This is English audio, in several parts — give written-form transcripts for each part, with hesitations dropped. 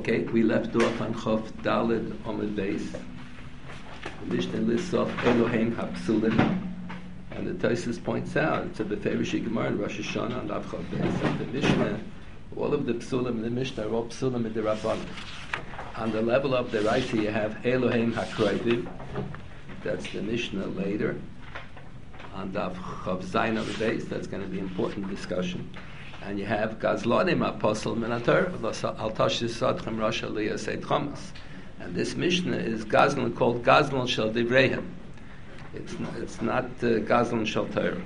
Okay, we left off on Chof Daled Omid Beis. The Mishnah lists off Elohim HaPsulim, and the Tosfos points out it's a Beferish Gemara in Rosh Hashanah and Chof Beis. And the Mishnah, all of the Psulim in the Mishnah are all Psulim in the Rabbanan. On the level of the Raisa, you have Elohim HaKroivim. That's the Mishnah later. On Daf Chof Zayin Omid Beis, that's going to be an important discussion. And you have Gazlonim Apostle Minator Al Tashis Sadchem Rosh Aliyah Seid Chomas. And this Mishnah is Gazlan called Gazlan Shel Divreihem. It's not Gazlan Shel Torah.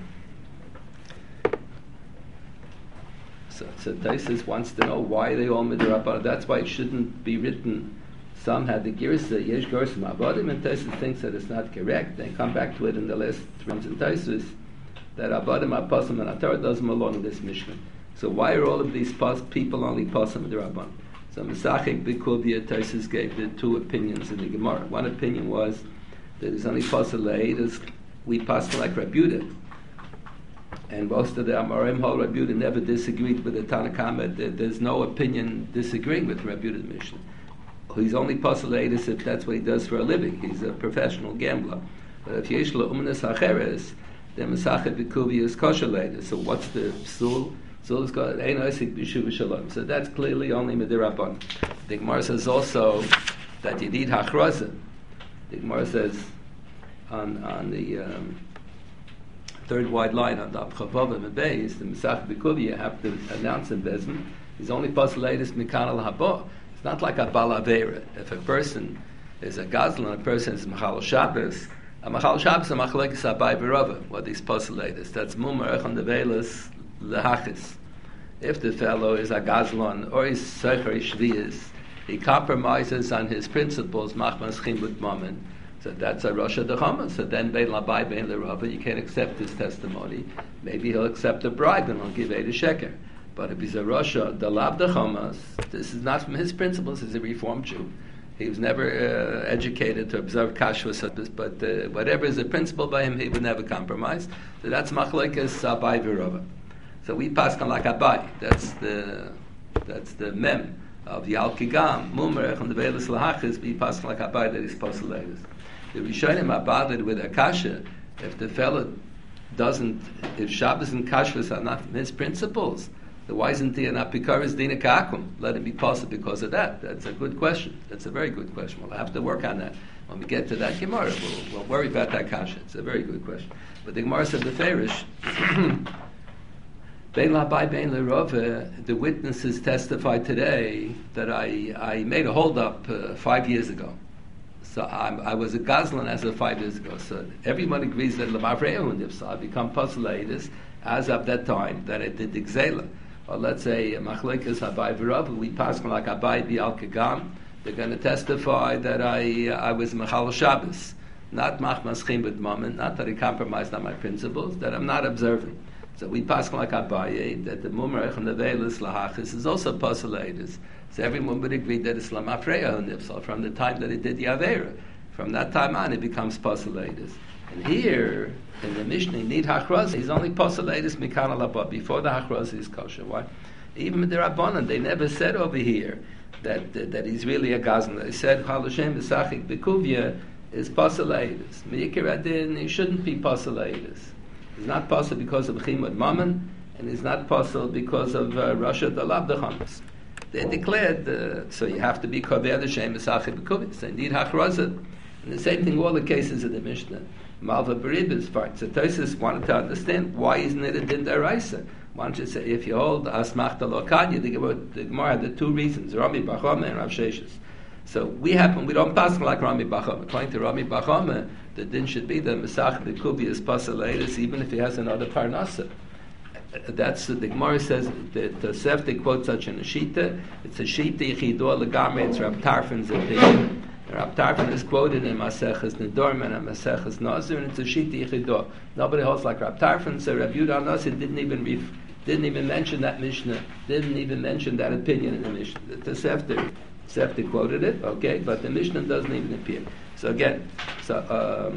So Tosfos wants to know why they all midrabanan. That's why it shouldn't be written. Some had the girsa Yesh Gorsim Abadim, and Tosfos thinks that it's not correct. They come back to it in the last rounds in Tosfos that Abadim Apostle Minator doesn't belong in this Mishnah. So why are all of these people only Pasam D'Rabban? So Mesachik B'Kuvia Tosfos gave the two opinions in the Gemara. One opinion was that it's only Pasam L'Eid, we pass like Rabbi Yehuda. And most of the Amorim hold Rabbi Yehuda never disagreed with the Tanakhama. There's no opinion disagreeing with Rabbi Yehuda's Mishnah. He's only Pasam L'Eid if that's what he does for a living. He's a professional gambler. But if Yesh Lo Umnes Hacheres, then Mesachik B'Kuvia is kosher L'Eid. So what's the psul? So it's got ein oisik b'shuv shalom. So that's clearly only midirabban. The Gemara says also that you need hachraza. The Gemara says on the third wide line on the Chavav and Beis, the Mesach B'Kuvi, you have to announce in Bezin. He's only postulated Mikan al Haba. It's not like a balavera. If a person is a gazlan, a person is Machal Shabbos. A Machal Shabbos a Machlekes Abai B'Rava. What these postulated. That's Mumar Echon Develas. If the fellow is a gazlon or is secher shviyas, he compromises on his principles, machmas chimut mammon. So that's a Rosh Hashanah. So then bein labai bein lerava, you can't accept his testimony. Maybe he'll accept a bribe and he'll give Eid sheker. But if he's a Rosh Hashanah, this is not from his principles. He's a Reformed Jew. He was never educated to observe kashrus, but whatever is a principle by him, he would never compromise. So that's machlekes abai v'rava. So we pass on like abai. That's the mem of the Al-Kigam, Mumrech, and the Velas Lahachis, we pass on like abai that he's postulated. The Rishonim abaded with akasha, if the fellow doesn't, if Shabbos and kashrus are not from his principles, the why isn't he an apikaris dina ka'akum? Let him be possible because of that. That's a good question. That's a very good question. We'll have to work on that. When we get to that Gemara, we'll worry about that kasha. It's a very good question. But the Gemara said the Ferish, Bein labai bein lerova, the witnesses testified today that I made a hold up 5 years ago. So I was a gazlan as of 5 years ago. So everyone agrees that lemavreun, if so I become postulated as of that time that I did the gzela. Or let's say machlekes abai v'rav, we pass from like abai bi'al kagam. They're going to testify that I was machal Shabbos, not machmas chimut mammon, not that I compromised on my principles, that I'm not observing. So we pass from like abai that the mumarech and the velas lahachis is also postulated. So everyone would agree that it's lamafreya nifsal from the time that he did the avera. From that time on, it becomes postulated. And here, in the Mishnah, need hachraz. He's only postulated mikan alabah. Before the hachraz is kosher. Why? Even the Rabbanan, they never said over here that he's really a gazlan. They said halushem misachik b'kuvya is postulated. Miyikir adin, he shouldn't be postulated. He's not possible because of chimud mammon, and he's not possible because of Rasha Dalav Dechamas. They declared, so you have to be kover the shem misachik b'kuvya. So you need hachrazah. And the same thing, all the cases of the Mishnah. Malva Beribis part. So Tosfos wanted to understand why isn't it a din deraisa? Why don't you say if you hold asmachta lokanya? The Gemara had the two reasons: Rami Bachama and Rav Sheshes. So we don't pass like Rami Bachama. According to Rami Bachama, the din should be the Mesach B'Kubi is pasalatus even if he has another parnasa. That's the Gemara says that the Sefte quotes such in a shita. It's a shita yichidor legamre. It's Rav Tarfon's opinion. Rav Tarfon is quoted in Maseches Nedorim and Maseches Nazir, and it's a shita yichidor. Nobody holds like Rav Tarfon. So Rav Yehuda Nazir didn't even mention that Mishnah. Didn't even mention that opinion in the Mishnah. The Sefte quoted it, okay, but the Mishnah doesn't even appear. So again, so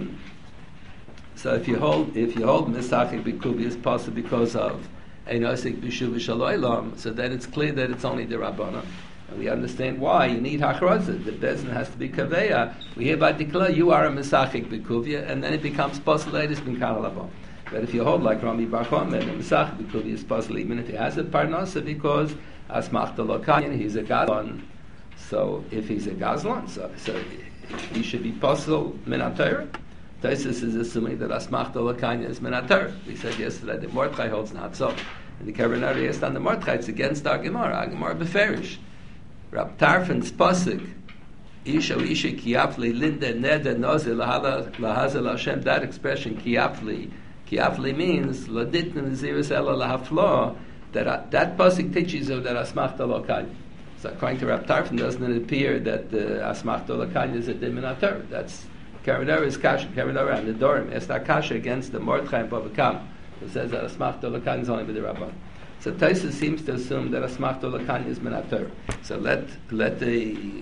if you hold Mesachik B'Kubi is possible because of Ein Osik B'Shuv Shaloilam, so then it's clear that it's only the Rabbanan. And we understand why. You need hachrazah. The bezin has to be kaveya. We hereby declare you are a mesachik b'kuvya, and then it becomes posulatus bin kanalabo. But if you hold like Rami Bar Chomer, the mesachik b'kuvya is possible even if he has a parnasa, because asmachta lokayin, he's a gazlon. So if he's a gazlon, so he should be possible minatayr. Taisus is assuming that asmachta lokayin is minatayr. We said yesterday that Mordechai holds not so. And the Kavanari is on the Mordechai, it's against our Gemara. Our Gemara beferish. Rab Tarfan's pasuk, Isha kiyafli linda neda noze lahazel Hashem. That expression kiyafli means laditna naziris ela lahaflo. That pasuk teaches you that asmachta lokay. So according to Rab Tarfan, doesn't it appear that asmachta lokay is a diminator? That's Kavanari is kasha. Kavanari and the Dorim is that kasha against the Mordechai and Bava Kama, who says that asmachta lokay is only with the Rabban. So Taisus seems to assume that asmachta lokany is minator. So let the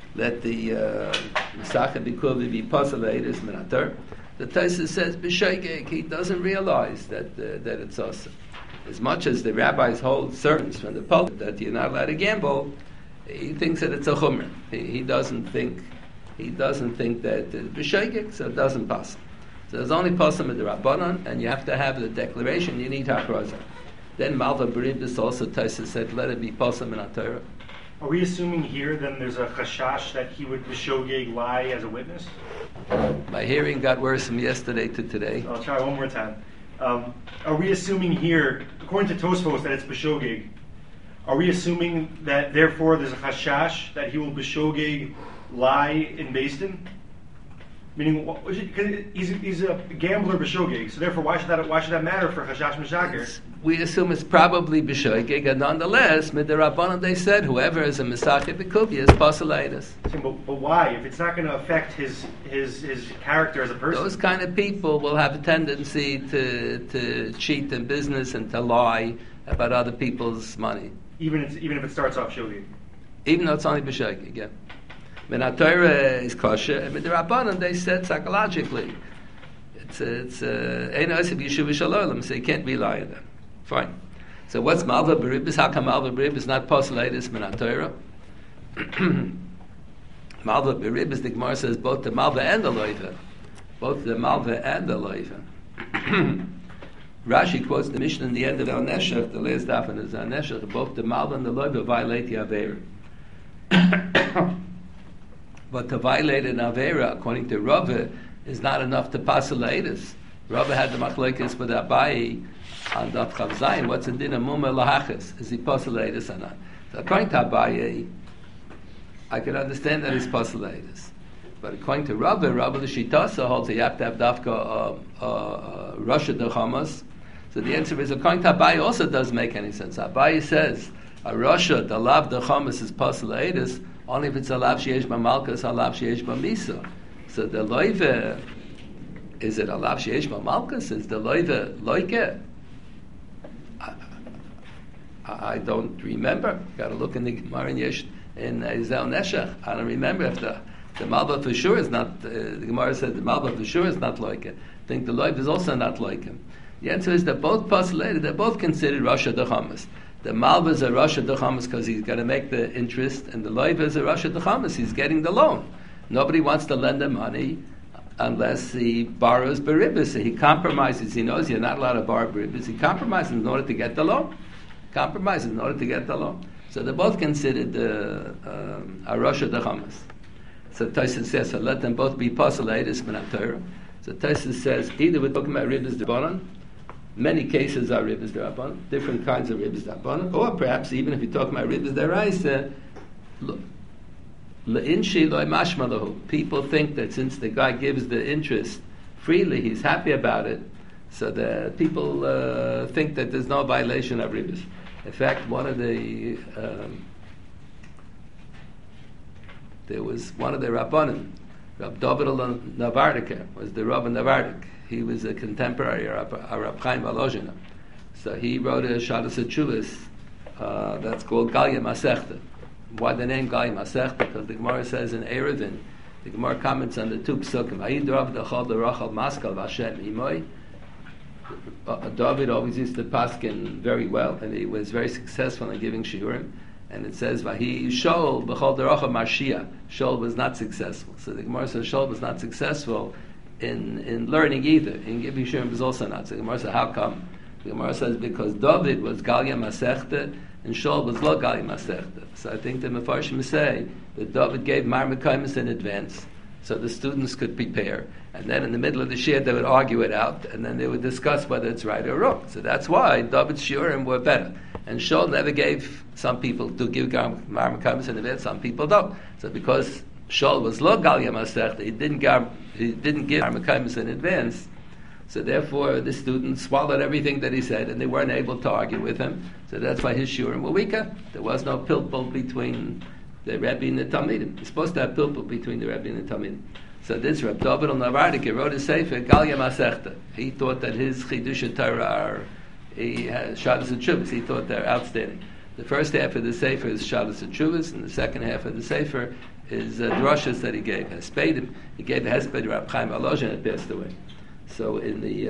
Mesachah b'Kuvi be postulated as minator. The Taisus says b'shoigeg, he doesn't realize that it's awesome. As much as the rabbis hold sermons from the pulpit that you're not allowed to gamble, he thinks that it's a chumrah. He doesn't think that b'shoigeg, so it doesn't pass. So there's only pasim with the Rabbanon, and you have to have the declaration. You need hakrazah. Then Malva Beribis also Taisa said, let it be Posam in Torah. Are we assuming here then there's a chashash that he would b'shogeg lie as a witness? My hearing got worse from yesterday to today. I'll try one more time. Are we assuming here, according to Tosfos, that it's b'shogeg? Are we assuming that therefore there's a chashash that he will b'shogeg lie in Beis Din? Meaning, because he's a gambler b'shogeg, so therefore why should that matter for chashash meshaker? We assume it's probably b'shogeg, and nonetheless, midrabanan they said whoever is a mesachik b'kuvia is posulatus. But why? If it's not going to affect his character as a person, those kind of people will have a tendency to cheat in business and to lie about other people's money. Even if it starts off shogeg. Even though it's only b'shogeg, yeah. Torah is kosher, and midrabanan they said psychologically, it's ein osif yeshuv shalom, so you can't be lying there. Fine. So what's malva beribis? How come malva beribis is not postulatus min Torah? Malva beribis, the Gemara says both the malva and the loiva, Rashi quotes the Mishnah in the end of El Neshech, the last daf in El Neshech, both the malva and the loiva violate the avera. But to violate an avera, according to Rava, is not enough to posulatus. Rava had the machlekes with Abayi on Daf Chav Zayin. What's the din of mumah lahachas? Is he posulatus or not? So according to Abayi, I can understand that he's posulatus. But according to Rava the Shitasa holds that you have to have dafka Rasha Dechamas. So the answer is, according to Abayi, also doesn't make any sense. Abayi says a Rasha, the lav Dechamas is posulatus only if it's a lav sheyesh b'malkas, a lav sheyesh b'misa. So the loive, is it a lav sheyesh b'malkas? Is the loive loike? I don't remember. Got to look in the Gemara in Zel Neshech. I don't remember if the malva for sure is not. The Gemara said the malva for sure is not loike. I think the loive is also not loike. The answer is they're both postulated. They're both considered Rasha Dechamas. The malva is a Rasha Dechamas because he's got to make the interest, and the loiva is a Rasha Dechamas. He's getting the loan. Nobody wants to lend him money unless he borrows beribis. He compromises. He knows you're not allowed to borrow beribis. He compromises in order to get the loan. So they're both considered a Rasha Dechamas. So Tosfos says, so let them both be posulatus min Torah. So Tosfos says, either we're talking about ribis d'Rabbanan, many cases are ribis d'Rabbanan, different kinds of ribis d'Rabbanan, or perhaps even if you're talking about ribis d'Oraisa, le'inshi lo'y mashma lahu. People think that since the guy gives the interest freely, he's happy about it, so that people think that there's no violation of ribis. In fact, there was one of the Rabbanim, Rab David Navardik was the Rabban Navardik. He was a contemporary of Rab Chaim Volozhin. So he wrote a Shadas HaTshuvos that's called Galya Masechta. Why the name Galya Masechta? Because the Gemara says in Eruvin, the Gemara comments on the two psukim. David always used to paskin very well, and he was very successful in giving shiurim. And it says, Vahi Shol b'chol derocha Marshia. Shol was not successful. So the Gemara says Shol was not successful in learning either. In Gibbi Shurim was also not. So the Gemara says, how come? The Gemara says because David was Galia Masechta and Shol was Lo Galia Masechta. So I think the Mefarshim say that David gave Mar Mekaymis in advance so the students could prepare. And then in the middle of the Shir they would argue it out and then they would discuss whether it's right or wrong. So that's why David's Shurim were better. And Shol never gave some people to give Mar Mekaymis in advance, some people don't. So because Shol was Lo Galia Masechta, he didn't give Mar Mekaymis in advance. So therefore, the students swallowed everything that he said, and they weren't able to argue with him. So that's why his shurim were weaker. There was no pilpul between the Rebbe and the Talmidim. You're supposed to have pilpul between the Rebbe and the Talmidim. So this Reb David al-Navardik wrote a sefer, Galia Masechta. He thought that his Chidush Torah are Shabbos and Shuvas. He thought they're outstanding. The first half of the sefer is Shabbos and Shuvas, and the second half of the sefer is drushes that he gave. Hespedim. He gave Hesped Rab Chaim Alojin had passed away. So in the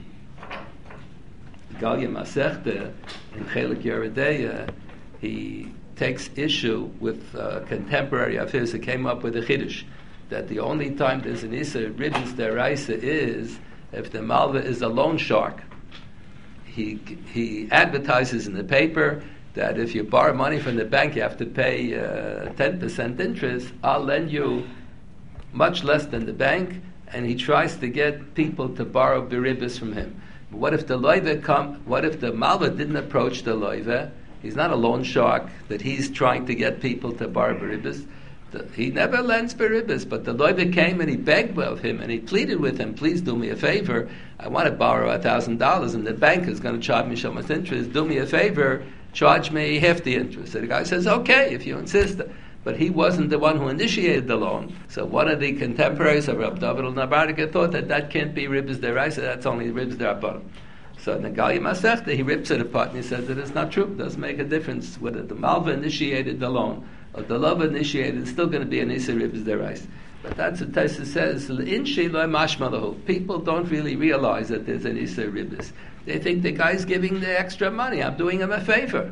Galia Masechta, in Chelik Yeredeya, he takes issue with contemporary of his who came up with a Chiddush, that the only time there's an Issa Ribbons Deraisa is if the Malva is a loan shark. He advertises in the paper that if you borrow money from the bank, you have to pay 10% interest. I'll lend you much less than the bank, and he tries to get people to borrow beribis from him. But what if the loiva what if the malva didn't approach the loiva? He's not a loan shark that he's trying to get people to borrow beribis. He never lends beribis, but the loiva came and he begged of him and he pleaded with him, please do me a favor. I want to borrow $1,000 and the bank is going to charge me so much interest. Do me a favor, charge me half the interest. So the guy says, okay, if you insist. But he wasn't the one who initiated the loan. So one of the contemporaries of Reb David al-Nabardik thought that can't be ribs deraisa, that's only ribs derabbanan. So in the Galia Masechta, he rips it apart and he says that it's not true. It doesn't make a difference whether the Malva initiated the loan or the Lava initiated. It's still going to be an Issa ribs deraisa. But that's what Taisa says. People don't really realize that there's an Issa ribis. They think the guy's giving the extra money. I'm doing him a favor.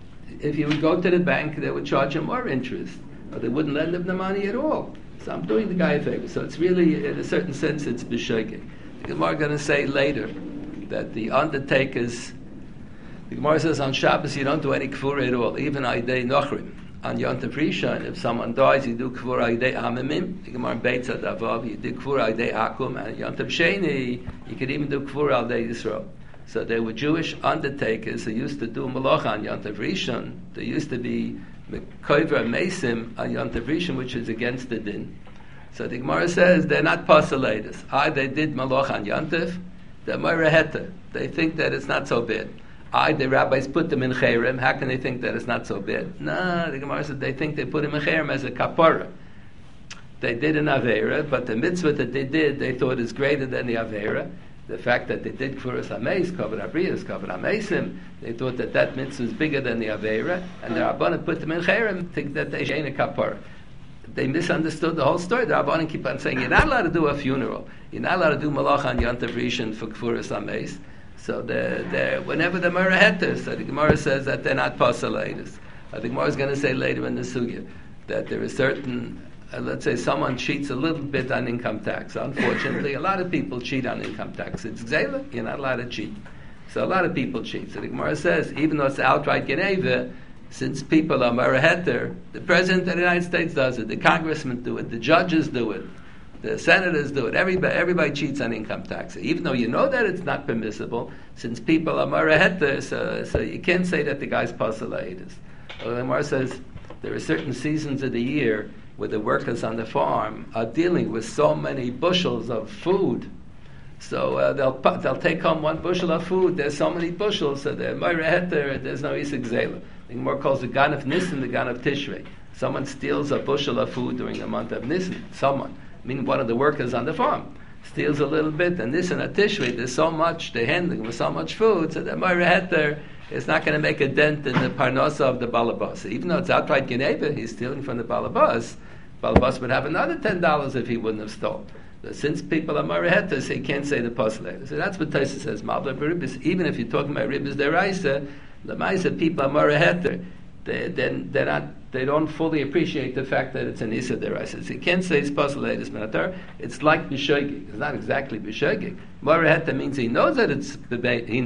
If he would go to the bank, they would charge him more interest, or they wouldn't lend him the money at all. So I'm doing the guy a favor. So it's really, in a certain sense, it's b'shogeg. The Gemara is going to say later that the undertakers, the Gemara says on Shabbos you don't do any kfura at all, even aidei nochrim. On Yom Tov Rishon, if someone dies, you do kfura aidei amimim. The Gemara beitz adavav, you do kfura aidei akum, and Yom Tov Sheni, you could even do kfura aidei Yisrael. So there were Jewish undertakers who used to do malacha on Yom Tov Rishon. There used to be mekover mesim on Yom Tov Rishon, which is against the din. So the Gemara says they're not pasalators. They did malacha on Yom Tov. They're moira heta. They think that it's not so bad. The rabbis put them in cherem. How can they think that it's not so bad? No, the Gemara said they think they put them in cherem as a kapara. They did an avera, but the mitzvah that they did, they thought is greater than the avera. The fact that they did Kfuras HaMeis, covered Abriyas, covered HaMeisim, they thought that mitzvah is bigger than the Aveira, and the Rabbanan put them in Cherem, think that they ain't a kapara. They misunderstood the whole story. The Rabbanan keep on saying, you're not allowed to do a funeral. You're not allowed to do Malach on Yom Tov Rishon for Kfuras HaMeis. So whenever the Gemara heter, so the Gemara says that they're not pasalators. The Gemara is going to say later in the Sugya that there is certain let's say someone cheats a little bit on income tax. Unfortunately, a lot of people cheat on income tax. It's gzela, you're not allowed to cheat. So a lot of people cheat. So the Gemara says, even though it's outright geneva, since people are maraheter, the President of the United States does it, the congressmen do it, the judges do it, the senators do it, everybody cheats on income tax. Even though you know that it's not permissible, since people are maraheter, so you can't say that the guy's pasalayis. The Gemara says, there are certain seasons of the year where the workers on the farm are dealing with so many bushels of food. So they'll take home one bushel of food. There's so many bushels, so they're moira heter, there's no isik zela. The Gemara calls the gan of Nisan the gan of Tishrei. Someone steals a bushel of food during the month of Nisan. Meaning one of the workers on the farm, steals a little bit, and Nisan at Tishrei, there's so much, they're handling with so much food, so they're moira heter. It's not going to make a dent in the parnasa of the balabas. Even though it's outright geneva, he's stealing from the balabas. Balabas would have another $10 if he wouldn't have stolen. But since people are marihetas, he can't say the postulator. So that's what Taisa says. Mabla beribis. Even if you're talking about ribis deraisa, the ma'isa people are mariheter. they don't fully appreciate the fact that it's an Issa Deraisa. So you can't say it's Pasal Eidus Minatar. It's like B'Shogig. It's not exactly B'Shogig. Moraheta means he knows that it's an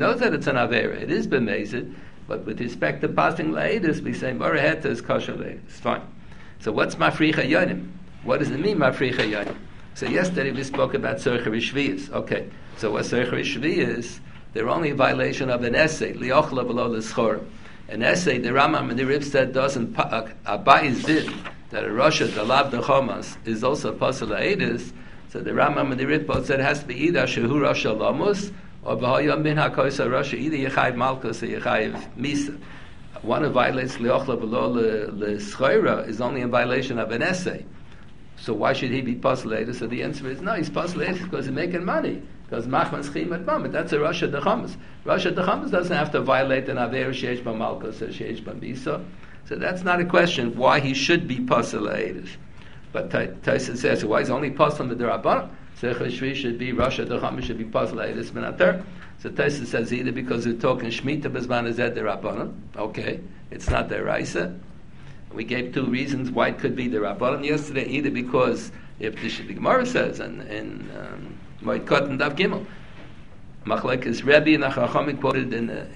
Avera. It is B'Mezid, but with respect to passing La'edus, we say Moraheta is Kosher La'edus. Fine. So what's Mafricha Yonim? What does it mean, Mafricha Yonim? So yesterday we spoke about Tzorcher Shviyas. Okay. So what Tzorcher Shviyas? They're only a violation of an essay. Li'ochla v'lo l'schor. An essay, the Rambam and the Rib said, doesn't Abayis did that a Rosh Dalav the Chomas is also Pasal Ha'edus. So the Rambam and the Rib both said it has to be either Shehu Rosh Lamus or B'hayom Bin HaKoisa Rosh, either Yechayiv Malkus or Yechayiv Misa. One who violates Li'ochla v'lo l'schora is only in violation of an essay. So why should he be Pasal Ha'edus? So the answer is no, he's Pasal Ha'edus because he's making money. Because Machman Schim at Moment, that's a Rosh Hashanah. Rosh Hashanah doesn't have to violate an Aver Sheish B'Malkus or Sheish B'Misa. So that's not a question why he should be Pasal Ha'edus. But Taisa says, why is only Pasal Midrabanan? Tzorcher Shvi should be Rosh Hashanah, should be Pasal Ha'edus Minatar. So Taisa says either because we're talking Shemitah B'Zman Hazeh Derabanan. Okay, it's not Deraisa. We gave two reasons why it could be Derabanan yesterday. Either because if the Gemara says in Moed Katan Daf Gimel, Machlekes Rebbe and Chachamim quoted in the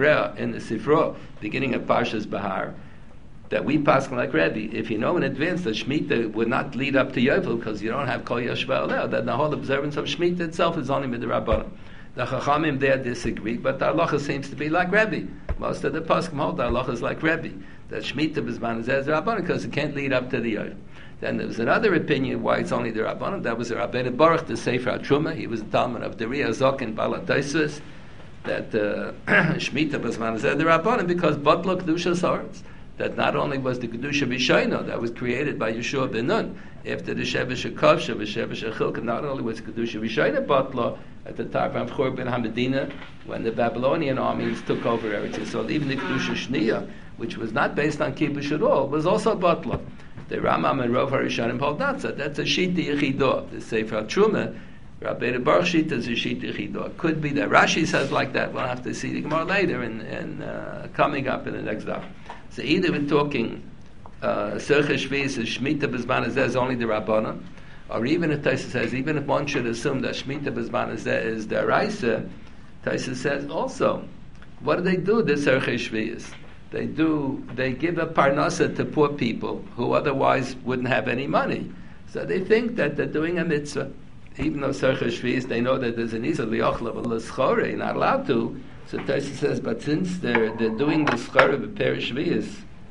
Sifra, beginning of Parshas Bahar, that we pass like Rebbe. If you know in advance that Shemitah would not lead up to Yovel because you don't have Kol Yashva Aleh, then the whole observance of Shemitah itself is only Midrabanan. The Chachamim there disagree, but the halacha seems to be like Rebbe. Most of the Paskim hold the halacha is like Rebbe, that Shemitah B'Zman Hazeh is Rabbanan because it can't lead up to the Yovel. Then there was another opinion why it's only the Rabbanan. That was the Rabbeinu Baruch, the Sefer HaTruma. He was a Talmud of the Ria Zokin Balataisus, that Shemitah B'Zman Hazeh the Rabbanan because Batla Kedusha Saretz. That not only was the Kedusha B'Shaino that was created by Yeshua ben Nun after the Shevesh HaKavsha, Shevesh HaChilka, not only was Kedusha B'Shaino Batla at the time of Chur ben HaMedina when the Babylonian armies took over Eretz Yisrael, even the Kedusha Shniya, which was not based on Kibbush at all, was also Batla. The Rambam and Rov HaRishonim hold that. So that's a Shita Yechidah. The Sefer HaTruma, Rabbeinu Baruch Shita is a Shita Yechidah. It could be that Rashi says like that. We'll have to see the Gemara later and coming up in the next daf. So either we're talking Tzorcher Shviyas is Shemitah B'Zman Hazeh is only the Rabbanan, or even if Taisa says, even if one should assume that Shemitah B'Zman Hazeh is the Raisa, Taisa says also, what do they do, the Tzorcher Shviyas? They give a parnasa to poor people who otherwise wouldn't have any money. So they think that they're doing a mitzvah. Even though Tzorcher Shviyas, they know that there's an Isa li'ochla v'leschore, you're not allowed to. So Taisa says, but since they're doing the schore b'per Shviyas,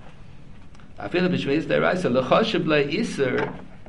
I feel b'Shviyas they're right. So l'choshev le'iser,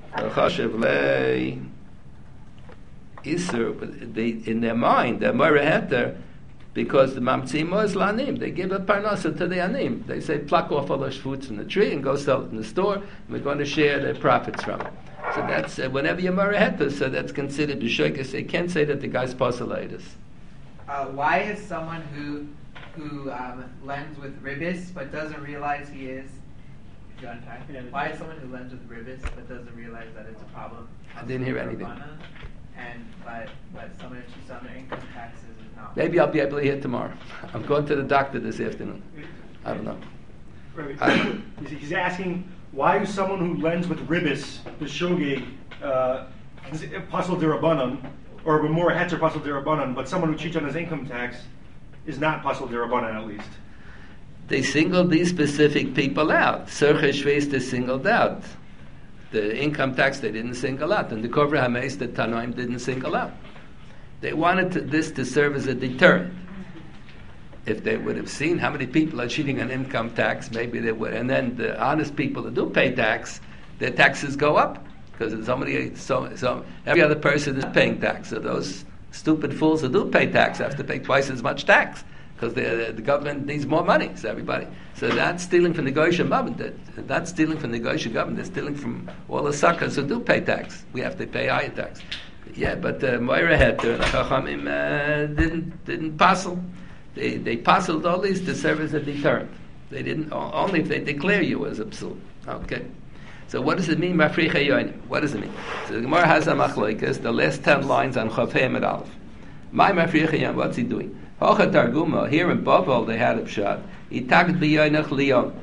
in their mind, they're more heter, because the mamtzimo is lanim. They give a parnasa to the anim. They say, pluck off all those fruits from the tree and go sell it in the store, and we're going to share the profits from it. So that's, whenever you're maraheta, so that's considered b'shoikus. They can't say that the guy's poselatus. Why is someone who lends with ribis but doesn't realize he is? Why is someone who lends with ribis but doesn't realize that it's a problem? I didn't hear anything. But someone who cheats on their income taxes is not. Maybe I'll be able to hear tomorrow. I'm going to the doctor this afternoon. I don't know. He's asking, why is someone who lends with ribis, the shogeg, pasal derabanan, or more heter pasal derabanan, but someone who cheats on his income tax is not pasal derabanan at least? They singled these specific people out. Tzorcher Shviyas they singled out. The income tax they didn't single out, and the Kovra Hameis the Tanoim didn't single out. They wanted this to serve as a deterrent. If they would have seen how many people are cheating on income tax, maybe they would. And then the honest people who do pay tax, their taxes go up because every other person is paying tax. So those stupid fools who do pay tax have to pay twice as much tax because the government needs more money. So everybody. So that's stealing from the Goyish government. That's stealing from the Goyish government. They're stealing from all the suckers who do pay tax. We have to pay higher tax. Yeah, but Moira Heter, the Chachamim didn't passel. They passeled all these to serve as a deterrent. They didn't, only if they declare you as a psul. Okay. So what does it mean, Mafricha Yoinim? What does it mean? So the Gemara has a machloikas, the last 10 lines on Chav Hei Amud Aleph. My Mafricha Yoinim, what's he doing? Hocha Targuma, here in Bavel they had a pshat. Itag b'yoinach liyon.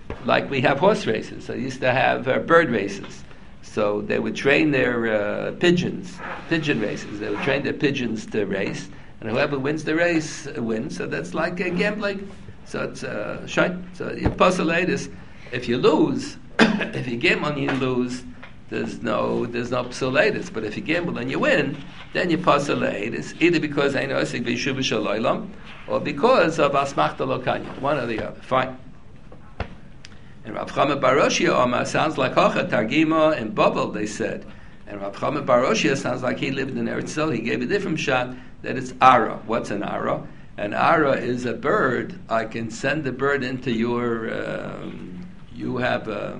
like we have horse races. So they used to have bird races. So they would train their pigeon races. They would train their pigeons to race, and whoever wins the race wins. So that's like gambling. So it's shite. So your posulatus, if you lose, if you gamble and you lose, there's no psulatus. But if you gamble and you win, then you posulatus, either because I know sig v'shuv shaloylam, or because of asmachta lokanya, one or the other. Fine. And Rav Chama bar Oshia Omar sounds like Hocha Targima and Babel, they said. And Rav Chama bar Oshia sounds like he lived in Eretz Yisrael. He gave a different shot that it's Ara. What's an Ara? An Ara is a bird. I can send the bird into your. You have a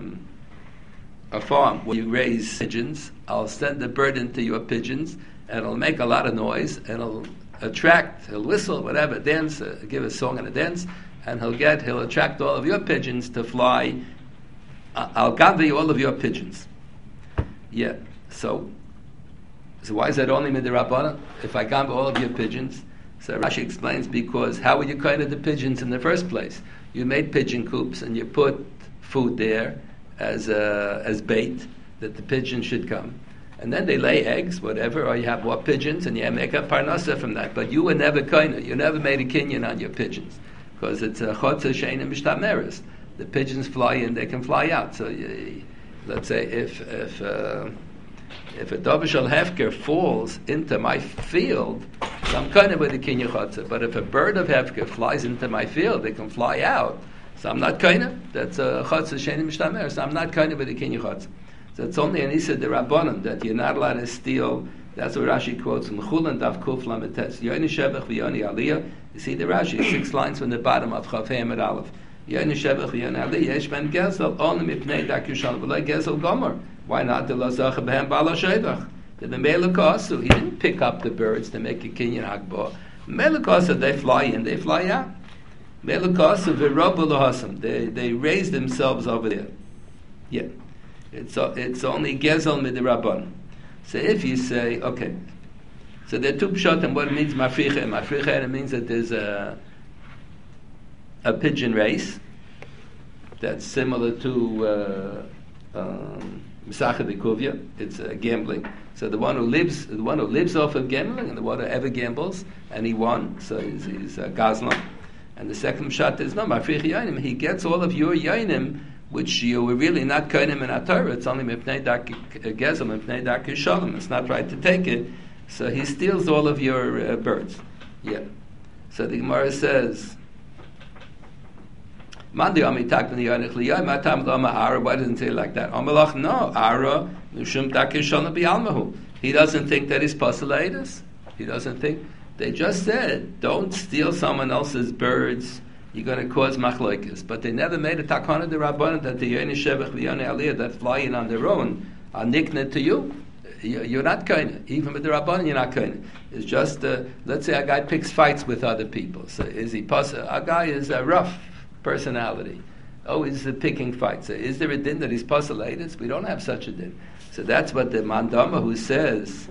farm where you raise pigeons. I'll send the bird into your pigeons, and it'll make a lot of noise, and it'll attract, he'll whistle, whatever, dance, give a song and a dance, and he'll attract all of your pigeons to fly. I'll gather you all of your pigeons. Yeah. So why is that only midrabanan? If I gather all of your pigeons, so Rashi explains, because how were you kind of the pigeons in the first place? You made pigeon coops and you put food there as bait that the pigeons should come, and then they lay eggs, whatever, or you have more pigeons and you make a parnasa from that. But you were never kind of, you never made a kinyan on your pigeons, because it's a chotza shein and mishtameres. The pigeons fly in, they can fly out. So let's say if a dovishal hefker falls into my field, so I'm kind of with the kinyan chotza. But if a bird of hefker flies into my field, they can fly out. So I'm not kind of. That's a chotza shein and mishtameres. So I'm not kind of with the kinyan chotza. So it's only an Issa de Rabbanan that you're not allowed to steal. That's what Rashi quotes from Chulan Daf Kuf Lametes. Yoni Shevach v'Yoni Aliyah. You see the Rashi, 6 lines from the bottom of Chav Hey Amud Aleph. Yoni Shevach v'Yoni Aliyah. Yesh ben Gezel only mipnei dak Yushan v'lei Gezel Gomer. Why not the Lazach behem Bala Shevach? The Mele Kosu. He didn't pick up the birds to make a kinyan hakbah. Mele Kosu, they fly in, they fly out. Mele Kosu v'Rob L'Hasam. They raise themselves over there. Yeah. It's only Gezel midirabban. So if you say, okay, so there are two pshatim, what it means mafricha. Mafricha, it means that there's a pigeon race that's similar to Misachah Dekuvia. It's gambling. So the one who lives off of gambling, and the one who ever gambles, and he won, so he's a Gazlan. And the second pshat is no mafricha yonim. He gets all of your yonim, which you were really not koinim in Torah. It's only mipnei dak gezel, mipnei dak shalom. It's not right to take it. So he steals all of your birds. Yeah. So the Gemara says, Mandi amitak v'niyanich liyay matam lama ara. Why doesn't it say like that? Amalach no ara nushum dak shalom bi'almahu. He doesn't think that he's posulatus. He doesn't think. They just said, don't steal someone else's birds. You're going to cause machloikis. But they never made a takana de rabbanan that the Yoni Shevach v'Yoni Aliyah that fly in on their own are nickned to you. You're not kind. Even with the rabbanan, you're not kind. It's just, let's say a guy picks fights with other people. So is he posel? A guy is a rough personality. Always picking fights. So is there a din that he's poselated? We don't have such a din. So that's what the Mandama who says,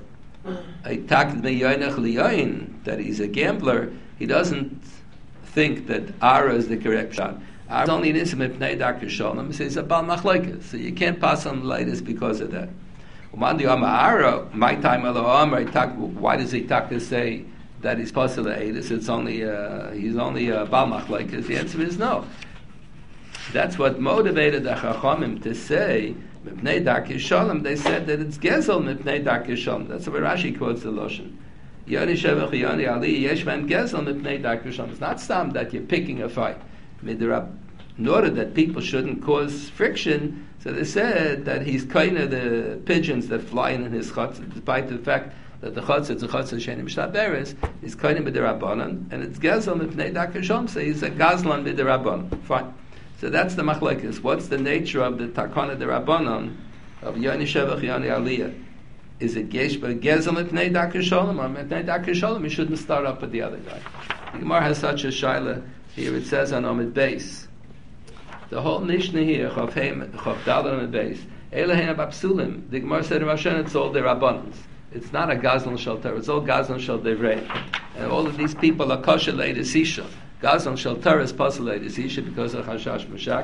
that he's a gambler, he doesn't think that Ara is the correct shot. Ara is only an intimate pnei dak shalom. He says a bal machlokes, so you can't pass on the latest because of that. Umandi Amar Ara, my time why does he talk to say that he's possible Eidus? It's only he's only a bal machlokes. The answer is no. That's what motivated the Chachamim to say mipnei dak shalom. They said that it's gezel mipnei dak shalom. That's what Rashi quotes the Loshen. Yoni Shevach Yoni Ali Yesh Ben Gezel Mipnei Dak Shalom. It's not stam that you're picking a fight. In order that people shouldn't cause friction, so they said that he's kind of the pigeons that fly in his chutz, despite the fact that the chutz is a chutz shenim shtaberes, he's kind of midrabanan, and it's Gezel Mipnei Dak Shalom. So he's a Gazlan midrabanan. Fine. So that's the machlekes. What's the nature of the takana derabanan of Yoni Shevach Yoni Aliyah? Is it gesh but gezel mipnei dak shalom or mipnei dak shalom? You shouldn't start up with the other guy. The Gemara has such a shaila here. It says on Amid Beis, the whole Mishnah here, Chav Daled Amid Beis, Elohein Abapsulim. The Gemara said in Rashan, it's all their abundance. It's not a Gazlan Shel Torah. It's all Gazlan Shel Devrei. And all of these people are kosher leidus isha. Gazlan Shel Torah is puzzle leidus isha because of Chashash Meshaker.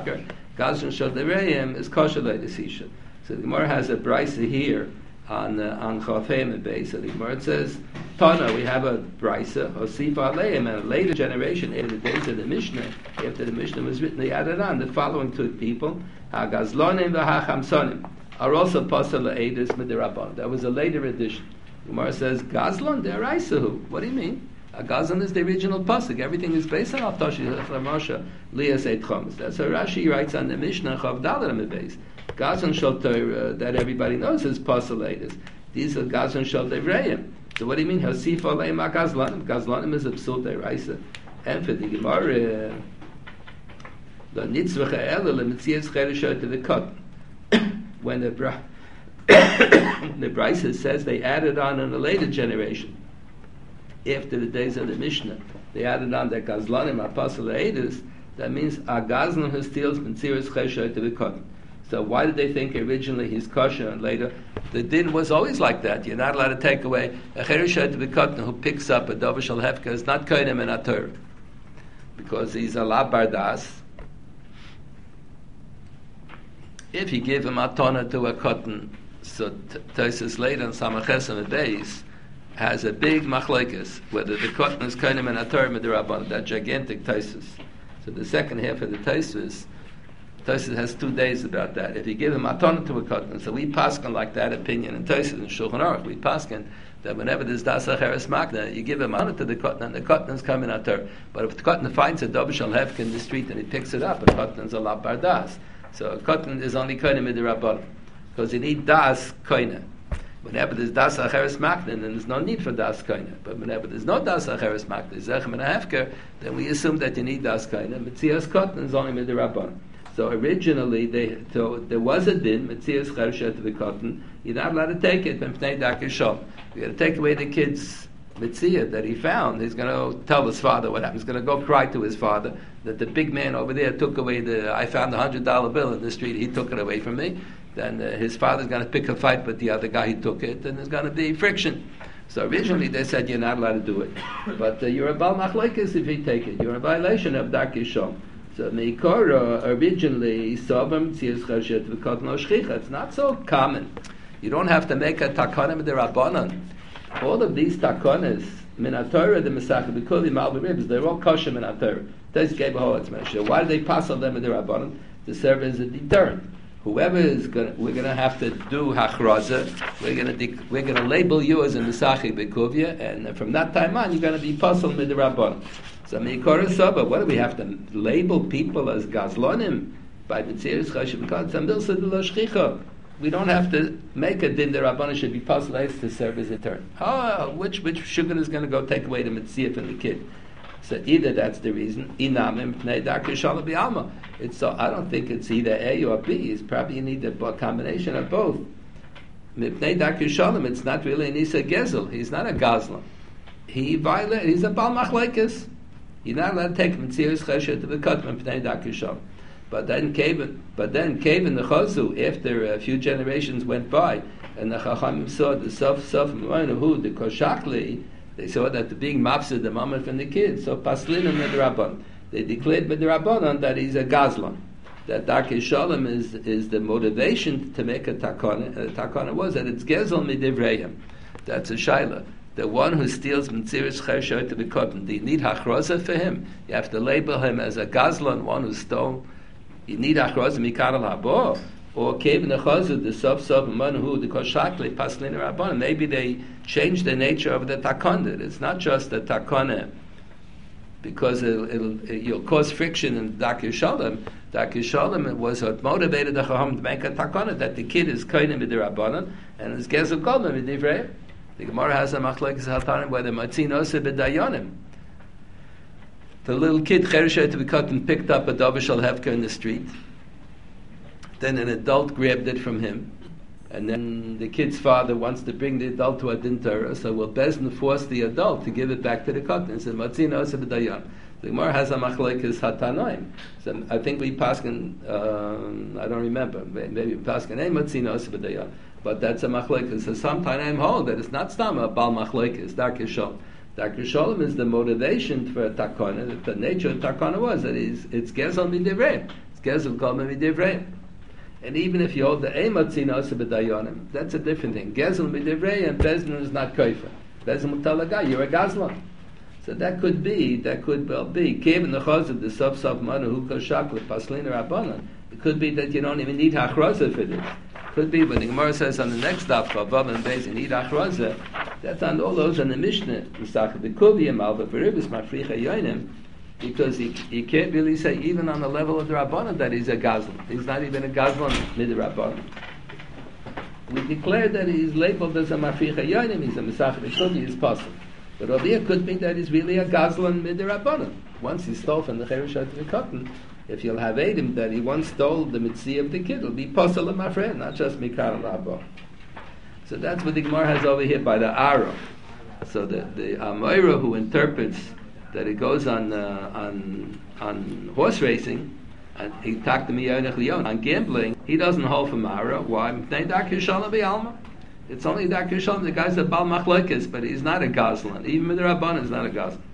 Gazlan Shal Dereim is kosher Leidas Isha. So the Gemara has a brisa here on Chafim and Beis. So the Gemara says, Tana, we have a brisa, Osifa Aleim, and a later generation, in the days of the Mishnah, after the Mishnah was written, they added on the following two people, HaGazlonim v'HaChamsonim, are also Pasal Le'edis Midirabban. That was a later edition. Gemara says, Gazlan De'araisahu. What do you mean? A Gazlan is the original pasuk. Everything is based on Avtoshi Moshe Lias Eit Chomes. That's how Rashi writes on the Mishnah Chav Dalet Amebes. Gazlan Shal Torah that everybody knows is Pasal Le'edis. These are Gazlan Shal Devreim. So what do you mean? Hosif Aleim HaGazlanim. Gazlanim is a Psul De'araisa. And for the Gemara, the Nitzvach Ha'elel L'Metzias Cheresha to the cotton. When the Brisa says they added on in a later generation, after the days of the Mishnah, they added on that Gazlanim Apostle Le'edis, that means a Gazlan who steals Metzias Cheresha to the cotton. So why did they think originally he's kosher and later? The din was always like that. You're not allowed to take away a Cheresha to the cotton who picks up a Dovish al Hefka is not koinem and atur, because he's a la bardas. If you give him atona to a cotton, so Tosfos later on Samaches on the base has a big machlekes whether the cotton is koinem and atur midirabban. That gigantic Tosfos. So the second half of the Tosfos has 2 days about that. If you give him atona to a cotton, so we paskin like that opinion in Tosfos and Shulchan Aruch. We paskin that whenever there's das acheres magna, you give him atona to the cotton, and the cotton is coming atur. But if the cotton finds a dovish al hefka in the street and he picks it up, the cotton is a la bardas. So a cotton is only koine midirabban, because you need das koine. Whenever there's das acheres makna, then there's no need for das koine. But whenever there's no das acheres makna, zechem and a hefker, then we assume that you need das koine. Metzias cotton is only midirabban. So originally, there was a din, Metzias cheresha to the cotton. You're not allowed to take it. You're going to take away the kid's Metzia that he found. He's going to tell his father what happened. He's going to go cry to his father that the big man over there took away I found $100 bill in the street, he took it away from me. Then his father's going to pick a fight with the other guy who took it, and there's going to be friction. So originally they said you're not allowed to do it. But you're a Bal Machlekes if you take it. You're a violation of Darkei Shom. So Meikora originally Sobam Tzias Chashet V'Kot No Shchicha. It's not so common. You don't have to make a takonim de Rabbanon. All of these takonis, min HaTorah, the Mesachah, because the Malbim Ribs, they're all kosher min HaTorah. This gave a whole explanation. Why do they pass on them in the Rabbanon? To serve as a deterrent. Whoever is going, we're going to have to do hachraza. We're going to label you as a Mesachi Bekuvia, and from that time on, you're going to be puzzled with the Rabbanon. So Meikora Saba, what do we have to label people as Gazlonim by the Tziris Chashiv Sambilsa de Lo Shchicha? We don't have to make a din the Rabbanon should be puzzled to serve as a turn. Which sugar is going to go take away the Mitzvah from the kid? So either that's the reason. It's so I don't think it's either A or B. It's probably you need a combination of both. It's not really an Isa Gezel. He's not a Gazlan. He's a Bal Machlekes. You're not allowed to take Metzias Chesed to the Kotman Pnei Darkei Shalom. But then cave in the Chosu after a few generations went by, and the Chachamim saw the Sof who the Koshakli. They saw that the being mafsid the moment from the kids. So Paslin and Midrabban. They declared Midrabban that he's a Gazlan. That Darkei Shalom is the motivation to make a takana. The takana was that it's Gezel Midivreim. That's a Shaila. The one who steals Metziris Cheresha to be cotton. Do you need hachroza for him? You have to label him as a Gazlan, one who stole. You need hachroza mikar al habo. Or Kev Nechazu, the Sof Manu, the Koshakli, Paslin Rabban. Maybe they changed the nature of the takana. It's not just the takana because you'll cause friction in Darkei Shalom. Darkei Shalom was what motivated the Chacham to make a takana that the kid is koine with the Rabbanon and is gezel kolman with divrei. The Gemara has a machlekes hatanim where the matzin oseh b'dayanim. The little kid cheresha to be cut and picked up a dovish al hefka in the street. Then an adult grabbed it from him, and then the kid's father wants to bring the adult to a din Torah, so will Bezdin force the adult to give it back to the cotton and say matzin oseh b'dayan. The Gemara has a machlekes hatanoim. So I think we paskin. I don't remember. Maybe paskin a matzin oseh b'dayan. But that's a machlekes. So sometimes I'm hold that it's not stam a bal machlekes. Darkei Shalom. Darkei Shalom is the motivation for a takana. The nature of takana was that it's gezel midivrei. It's Gezel kol midivrei. And even if you hold the ematzina also b'dayonim, that's a different thing. Gezel midivrei and Bezdin is not koifa. Bezdin will tell a guy, you're a gazlan. So that could well be. Kevin the chazid, the sub manu who koshak with paslin or abanan. It could be that you don't even need hachraza for this. Could be, but the Gemara says on the next daf, Vav and Beis, you need hachraza. That's on all those in the Mishnah. Misach b'kuviyim alva v'ribus mafricha yoinim. Because he can't really say, even on the level of the Rabbanan, that he's a Gazlan. He's not even a Gazlan mid Rabbanan. We declare that he's labeled as a Mafricha Yonim, he's a Mesach B'Kuvi, he's possible. But over here could be that he's really a Gazlan mid Rabbanan. Once he stole from the Chereshat V'Kotten, if you'll have Adam that he once stole the Mitzvah of the kid, it'll be Posel and Mafred, not just Mikar and Rabba. So that's what the Gemara has over here by the Ara. So the Amoira who interprets that it goes on horse racing, and he talked to me on gambling. He doesn't hold from Mara. Why? It's only Dr. Shalom. The guy's a Bal Machlekes, but he's not a Gazlan. Even with the Rabban is not a Gazlan.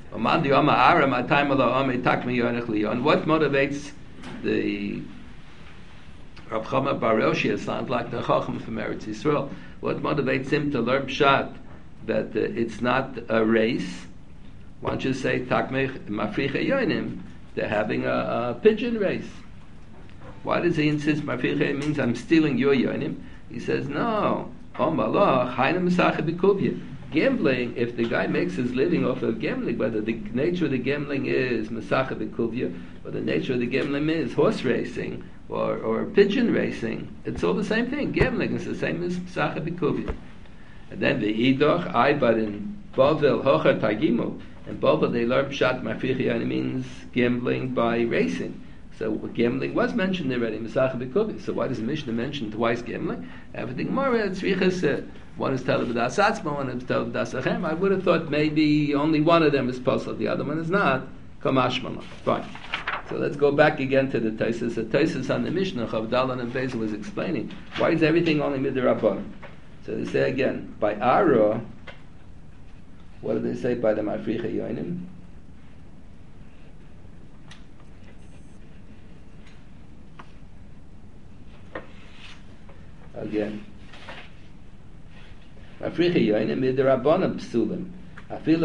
What motivates the Rav Chama Bar Yoshi, sounds like the Chacham from Eretz Yisrael? What motivates him to learn Pshat that it's not a race? Why don't you say Takmech Mafricha Yonim? They're having a pigeon race. Why does he insist Mafricha means I'm stealing your Yonim? He says no. Gambling, if the guy makes his living off of gambling, whether the nature of the gambling is Masacha B'Kuvya, or the nature of the gambling is horse racing or pigeon racing, it's all the same thing. Gambling is the same as Masacha B'Kuvya. And then the Idoch, but in Bavel Hocher Tagimu, in Bavel they learn Pshat Mafricha means gambling by racing. So gambling was mentioned already, Masacha B'Kuvya. So why does the Mishnah mention twice gambling? Everything more, Tzrichas, one is Tel B'das Atzma, one is Tel B'das Achem. I would have thought maybe only one of them is possible, the other one is not. Kamashmama. Fine. So let's go back again to the Taisus. The Taisus on the Mishnah, Chavdalan and Bezel was explaining, why is everything only Midrabban? So they say again, by Ara, what do they say by the Mafricha Yoinim? Again. Mafricha Yoinim, Midrabban Psulim. So they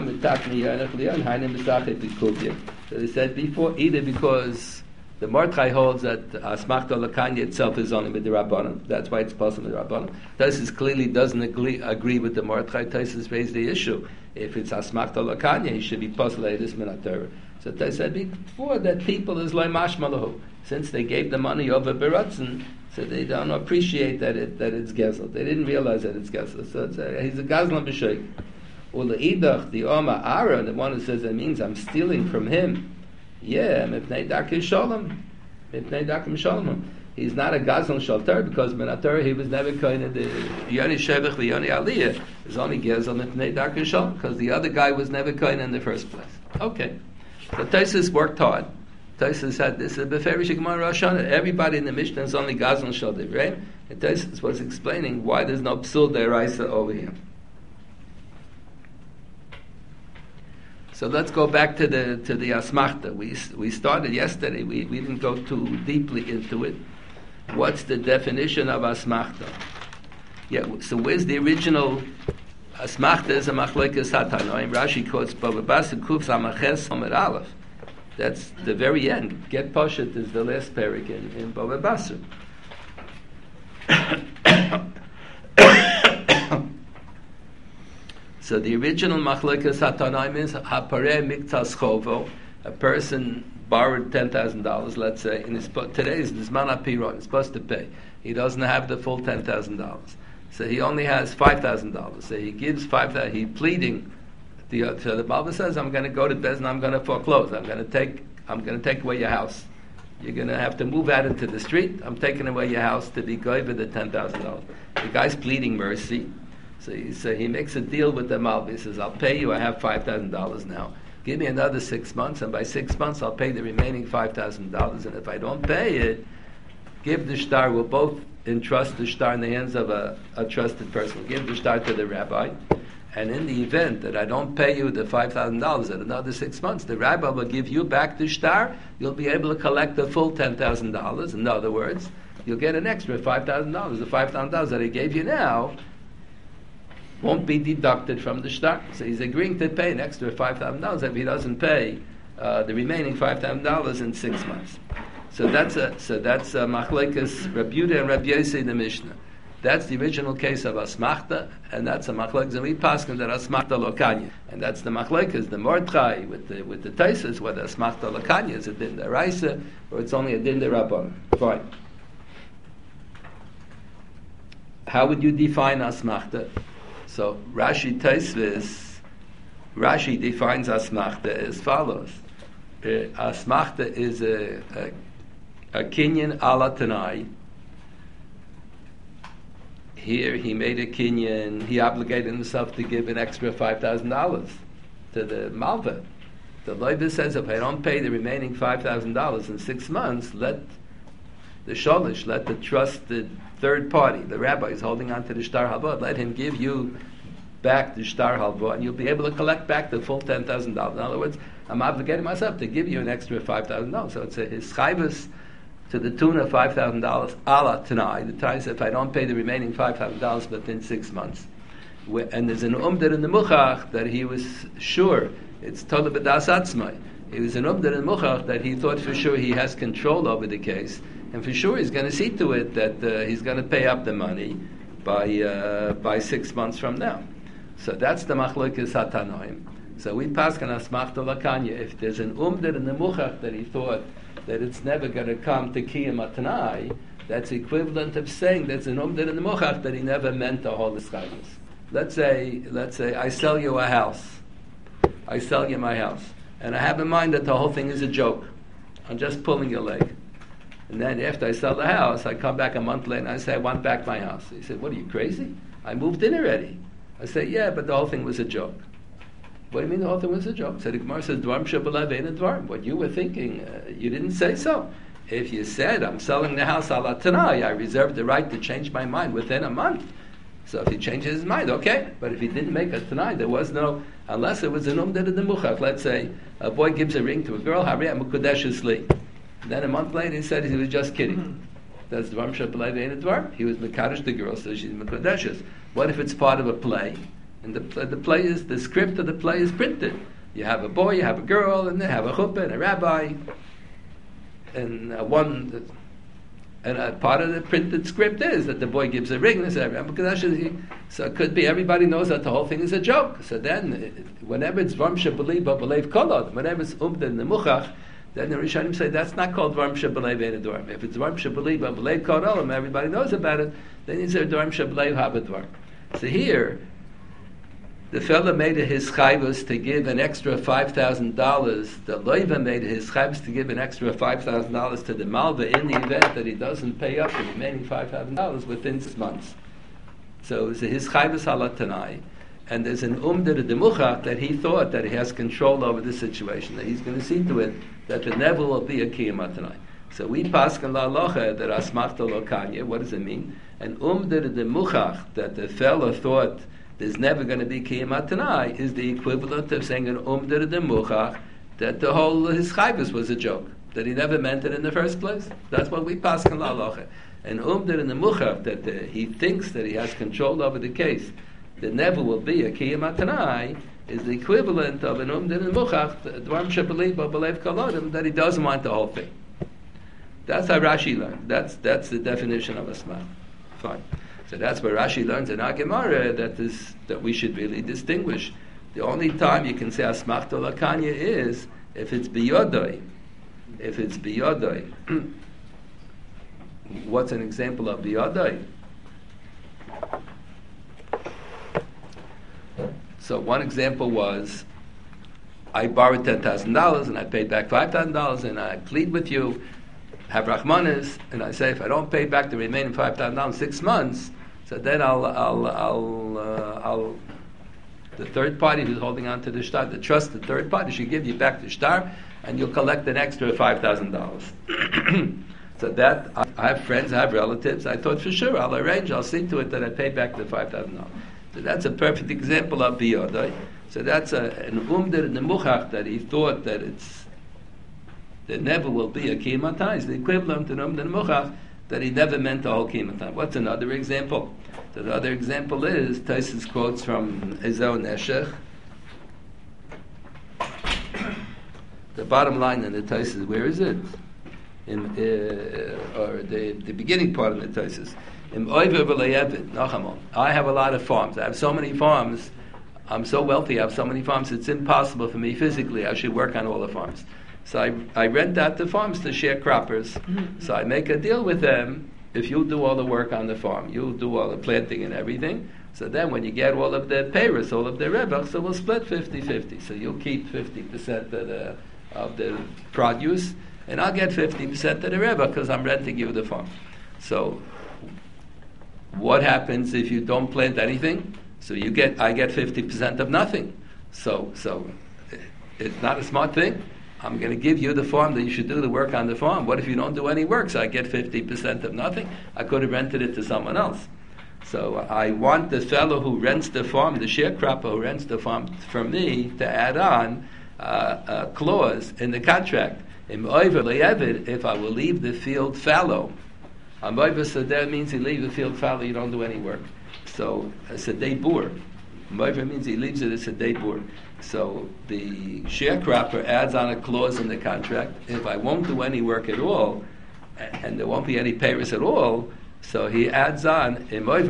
said before, either because the Mordechai holds that Asmachta Lakanya itself is only with the Rabbanim, that's why it's possible with the Rabbanim. Taisus clearly doesn't agree with the Mordechai. Taisus raised the issue. If it's Asmachta Lakanya, he should be postulated as Minatorah. So they said before that people is Loi Mashmalahu. Since they gave the money over Beratzen, so they don't appreciate that it's Gezel. They didn't realize that it's Gezel. So he's a Gazlan B'Shoik. Uleidach, the Oma Ara, the one who says it means I'm stealing from him. Yeah, Mipnei Dakim Shalom. Mipnei Dakim Shalom. He's not a Gazlan Shalter because Minator he was never kind of the Yoni Shevach, the Yoni Aliyah is only Gezel Mipnei Dakim Shalom because the other guy was never kind in the first place. Okay. So Taisus worked hard. Taisus said this is Beferish Gemara Rosh Hashanah. Everybody in the Mishnah is only Gazlan Shalter, right? And Taisus was explaining why there's no Psul Deraisa over here. So let's go back to the Asmachta. We started yesterday. We didn't go too deeply into it. What's the definition of Asmachta? Yeah. So where's the original Asmachta? Is a Machlekes Hatanoim. Rashi quotes Bava Basra Kuf Samaches Omer Aleph. That's the very end. Get Poshet is the last parak in Bava Basra. So the original Machlekes Hatanaim is Hapareh Miktas Chovo. A person borrowed $10,000, let's say, and today is Zman HaPiron, he's supposed to pay. He doesn't have the full $10,000. So he only has $5,000. So he gives $5,000, he's pleading. So the Bible says, I'm going to go to Bezdin, I'm going to foreclose. I'm going to take away your house. You're going to have to move out into the street. I'm taking away your house to be going for the $10,000. The guy's pleading mercy. So he makes a deal with the Malvi. He says, I'll pay you, I have $5,000 now. Give me another 6 months, and by 6 months I'll pay the remaining $5,000. And if I don't pay it, give the shtar. We'll both entrust the shtar in the hands of a trusted person. We'll give the shtar to the rabbi, and in the event that I don't pay you the $5,000 in another 6 months, the rabbi will give you back the shtar. You'll be able to collect the full $10,000. In other words, you'll get an extra $5,000. The $5,000 that he gave you now won't be deducted from the shtar. So he's agreeing to pay an extra $5,000 if he doesn't pay the remaining $5,000 in 6 months. So that's a machlekes Rabbi Yehuda and Rabbi Yossi in the Mishnah. That's the original case of asmachta, and that's a machlekes and we paskin that asmachta lokanya, and that's the machlekes the Mordechai with the Taisus whether asmachta lokanya is a din deraisa or it's only a din derabbanan. Fine. How would you define asmachta? So Rashi defines asmachta as follows. Asmachta is a kinyan ala tanai. Here he made a kinyan, he obligated himself to give an extra $5,000 to the malva. The loiva says if I don't pay the remaining $5,000 in 6 months, let the sholish, let the trusted third party, the rabbi is holding on to the shtar halva, let him give you back the shtar halva, and you'll be able to collect back the full $10,000. In other words, I'm obligating myself to give you an extra $5,000. So it's a hischayvus to the tune of $5,000 ala tanai. The Tanai says if I don't pay the remaining $5,000 within 6 months, and there's an umdar in the muchach that he was sure it's tola b'das atzmai. He was an umdar in the muchach that he thought for sure he has control over the case, and for sure he's going to see to it that he's going to pay up the money by 6 months from now. So that's the machlokes hatanoim. So we pass on asmachta lakanya. If there's an umdar in the muchach that he thought that it's never going to come to kiyam atanai, that's equivalent of saying there's an umdar in the muchach that he never meant to hold his chayvus. Let's say I sell you a house. I sell you my house, and I have in mind that the whole thing is a joke. I'm just pulling your leg. And then after I sell the house, I come back a month later and I say I want back my house. He said, "What are you crazy? I moved in already." I say, "Yeah, but the whole thing was a joke." What do you mean the whole thing was a joke? So the Gemara says, "Dvarm shebelev ein dvarm." What you were thinking, you didn't say so. If you said, "I'm selling the house ala tanai," I reserve the right to change my mind within a month. So if he changes his mind, okay. But if he didn't make a tanai, there was no, unless it was an umdar in the muchach. Let's say a boy gives a ring to a girl, Harei Mukadesh li. Then a month later he said he was just kidding. That's Dvarm shebelev ein dvarm. He was mekadosh the girl, so she's Mukadeshes. What if it's part of a play? And the play is, the script of the play is printed. You have a boy, you have a girl, and they have a chuppah and a rabbi, and a part of the printed script is that the boy gives a ring. So it could be everybody knows that the whole thing is a joke. So then, whenever it's Dvarm shebelev b'leiv kolod, whenever it's umdar in the muchach, then the Rishonim say that's not called Dvarm shebelev ein dvarm. If it's Dvarm shebelev b'leiv kolod, everybody knows about it, then it's a Dvarm shebelev habadvarm. So here, the fellow made his chayvus to give an extra $5,000. The loiva made his chayvus to give an extra $5,000 to the malva in the event that he doesn't pay up the remaining $5,000 within 6 months. So it's his chayvus halatanai, and there's an umdar de muchach that he thought that he has control over the situation, that he's going to see to it that the nevel will be a kiyam atanai. So we paskin la locha that asmachta lo kanya. What does it mean? An umdar de muchach that the fellow thought there's never going to be kiyam atanai is the equivalent of saying an umdar de muchach that the whole his chayvus was a joke, that he never meant it in the first place. That's what we paskin la locha. An umdar in the muchach that he thinks that he has control over the case, that never will be a kiyam atanai, is the equivalent of an umdar in the muchach dvarm shebelev b'leiv kolodim that he doesn't want the whole thing. That's how Rashi learned. That's the definition of asmach. Fine. So that's where Rashi learns in our Gemara that we should really distinguish. The only time you can say asmachta lakanya is if it's biyodai. If it's biyodai. What's an example of biyodai? So one example was I borrowed $10,000 and I paid back $5,000 and I plead with you, have Rahmanis, and I say if I don't pay back the remaining $5,000 in 6 months, so then I'll the third party who's holding on to the shtar, the trusted third party, should give you back the shtar, and you'll collect an extra $5,000. So that I have friends, I have relatives. I thought for sure I'll see to it that I pay back the $5,000. So that's a perfect example of biyodai. So that's an umder in the muchach that he thought that there never will be a kimatai. It's the equivalent to an umder in the muchach that he never meant a whole kimatai. What's another example? So the other example is Taisus quotes from Ezau Neshech. The bottom line in the Taisus, where is it? Or the beginning part of the Taisus. I have a lot of farms. I have so many farms. I'm so wealthy. I have so many farms. It's impossible for me physically. I should work on all the farms. So I rent out the farms to sharecroppers. So I make a deal with them. If you do all the work on the farm, you'll do all the planting and everything. So then when you get all of the payers, all of the rebach, so we'll split 50-50. So you'll keep 50% of the produce, and I'll get 50% of the rebach because I'm renting you the farm. So what happens if you don't plant anything? So I get 50% of nothing. So it's not a smart thing. I'm going to give you the farm that you should do the work on the farm. What if you don't do any work? So I get 50% of nothing. I could have rented it to someone else. So I want the fellow who rents the farm, the sharecropper who rents the farm from me, to add on a clause in the contract. If I will leave the field fallow, so that means you leave the field fallow, you don't do any work. So it's a day bur. Means he leaves it as a day bur. So the sharecropper adds on a clause in the contract: if I won't do any work at all, and there won't be any payers at all, so he adds on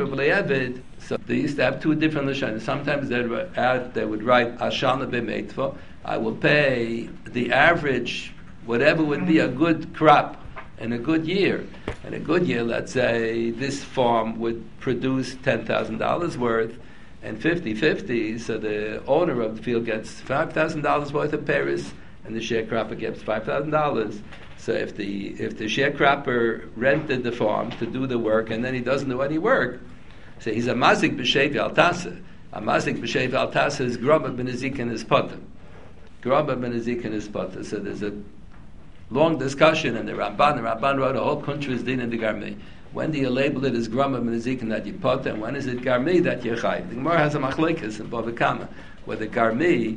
So they used to have two different lashonos. Sometimes they would write ashana b'meitva. I will pay the average, whatever would be a good crop in a good year. In a good year, let's say this farm would produce $10,000 worth, and 50-50, so the owner of the field gets $5,000 worth of payers, and the sharecropper gets $5,000. So if the sharecropper rented the farm to do the work, and then he doesn't do any work, so he's a mazik b'shev al tasa. A mazik b'shev al tasa is grama b'nezik in his potter. Grama b'nezik in his potter. So there's a long discussion in the Ramban. The Ramban wrote a whole country's din in the Garmi. When do you label it as grama b'nezik that you potter, and when is it Garmi that you chayv? The Gemara has a machlekes in Bava Kama, where the Garmi,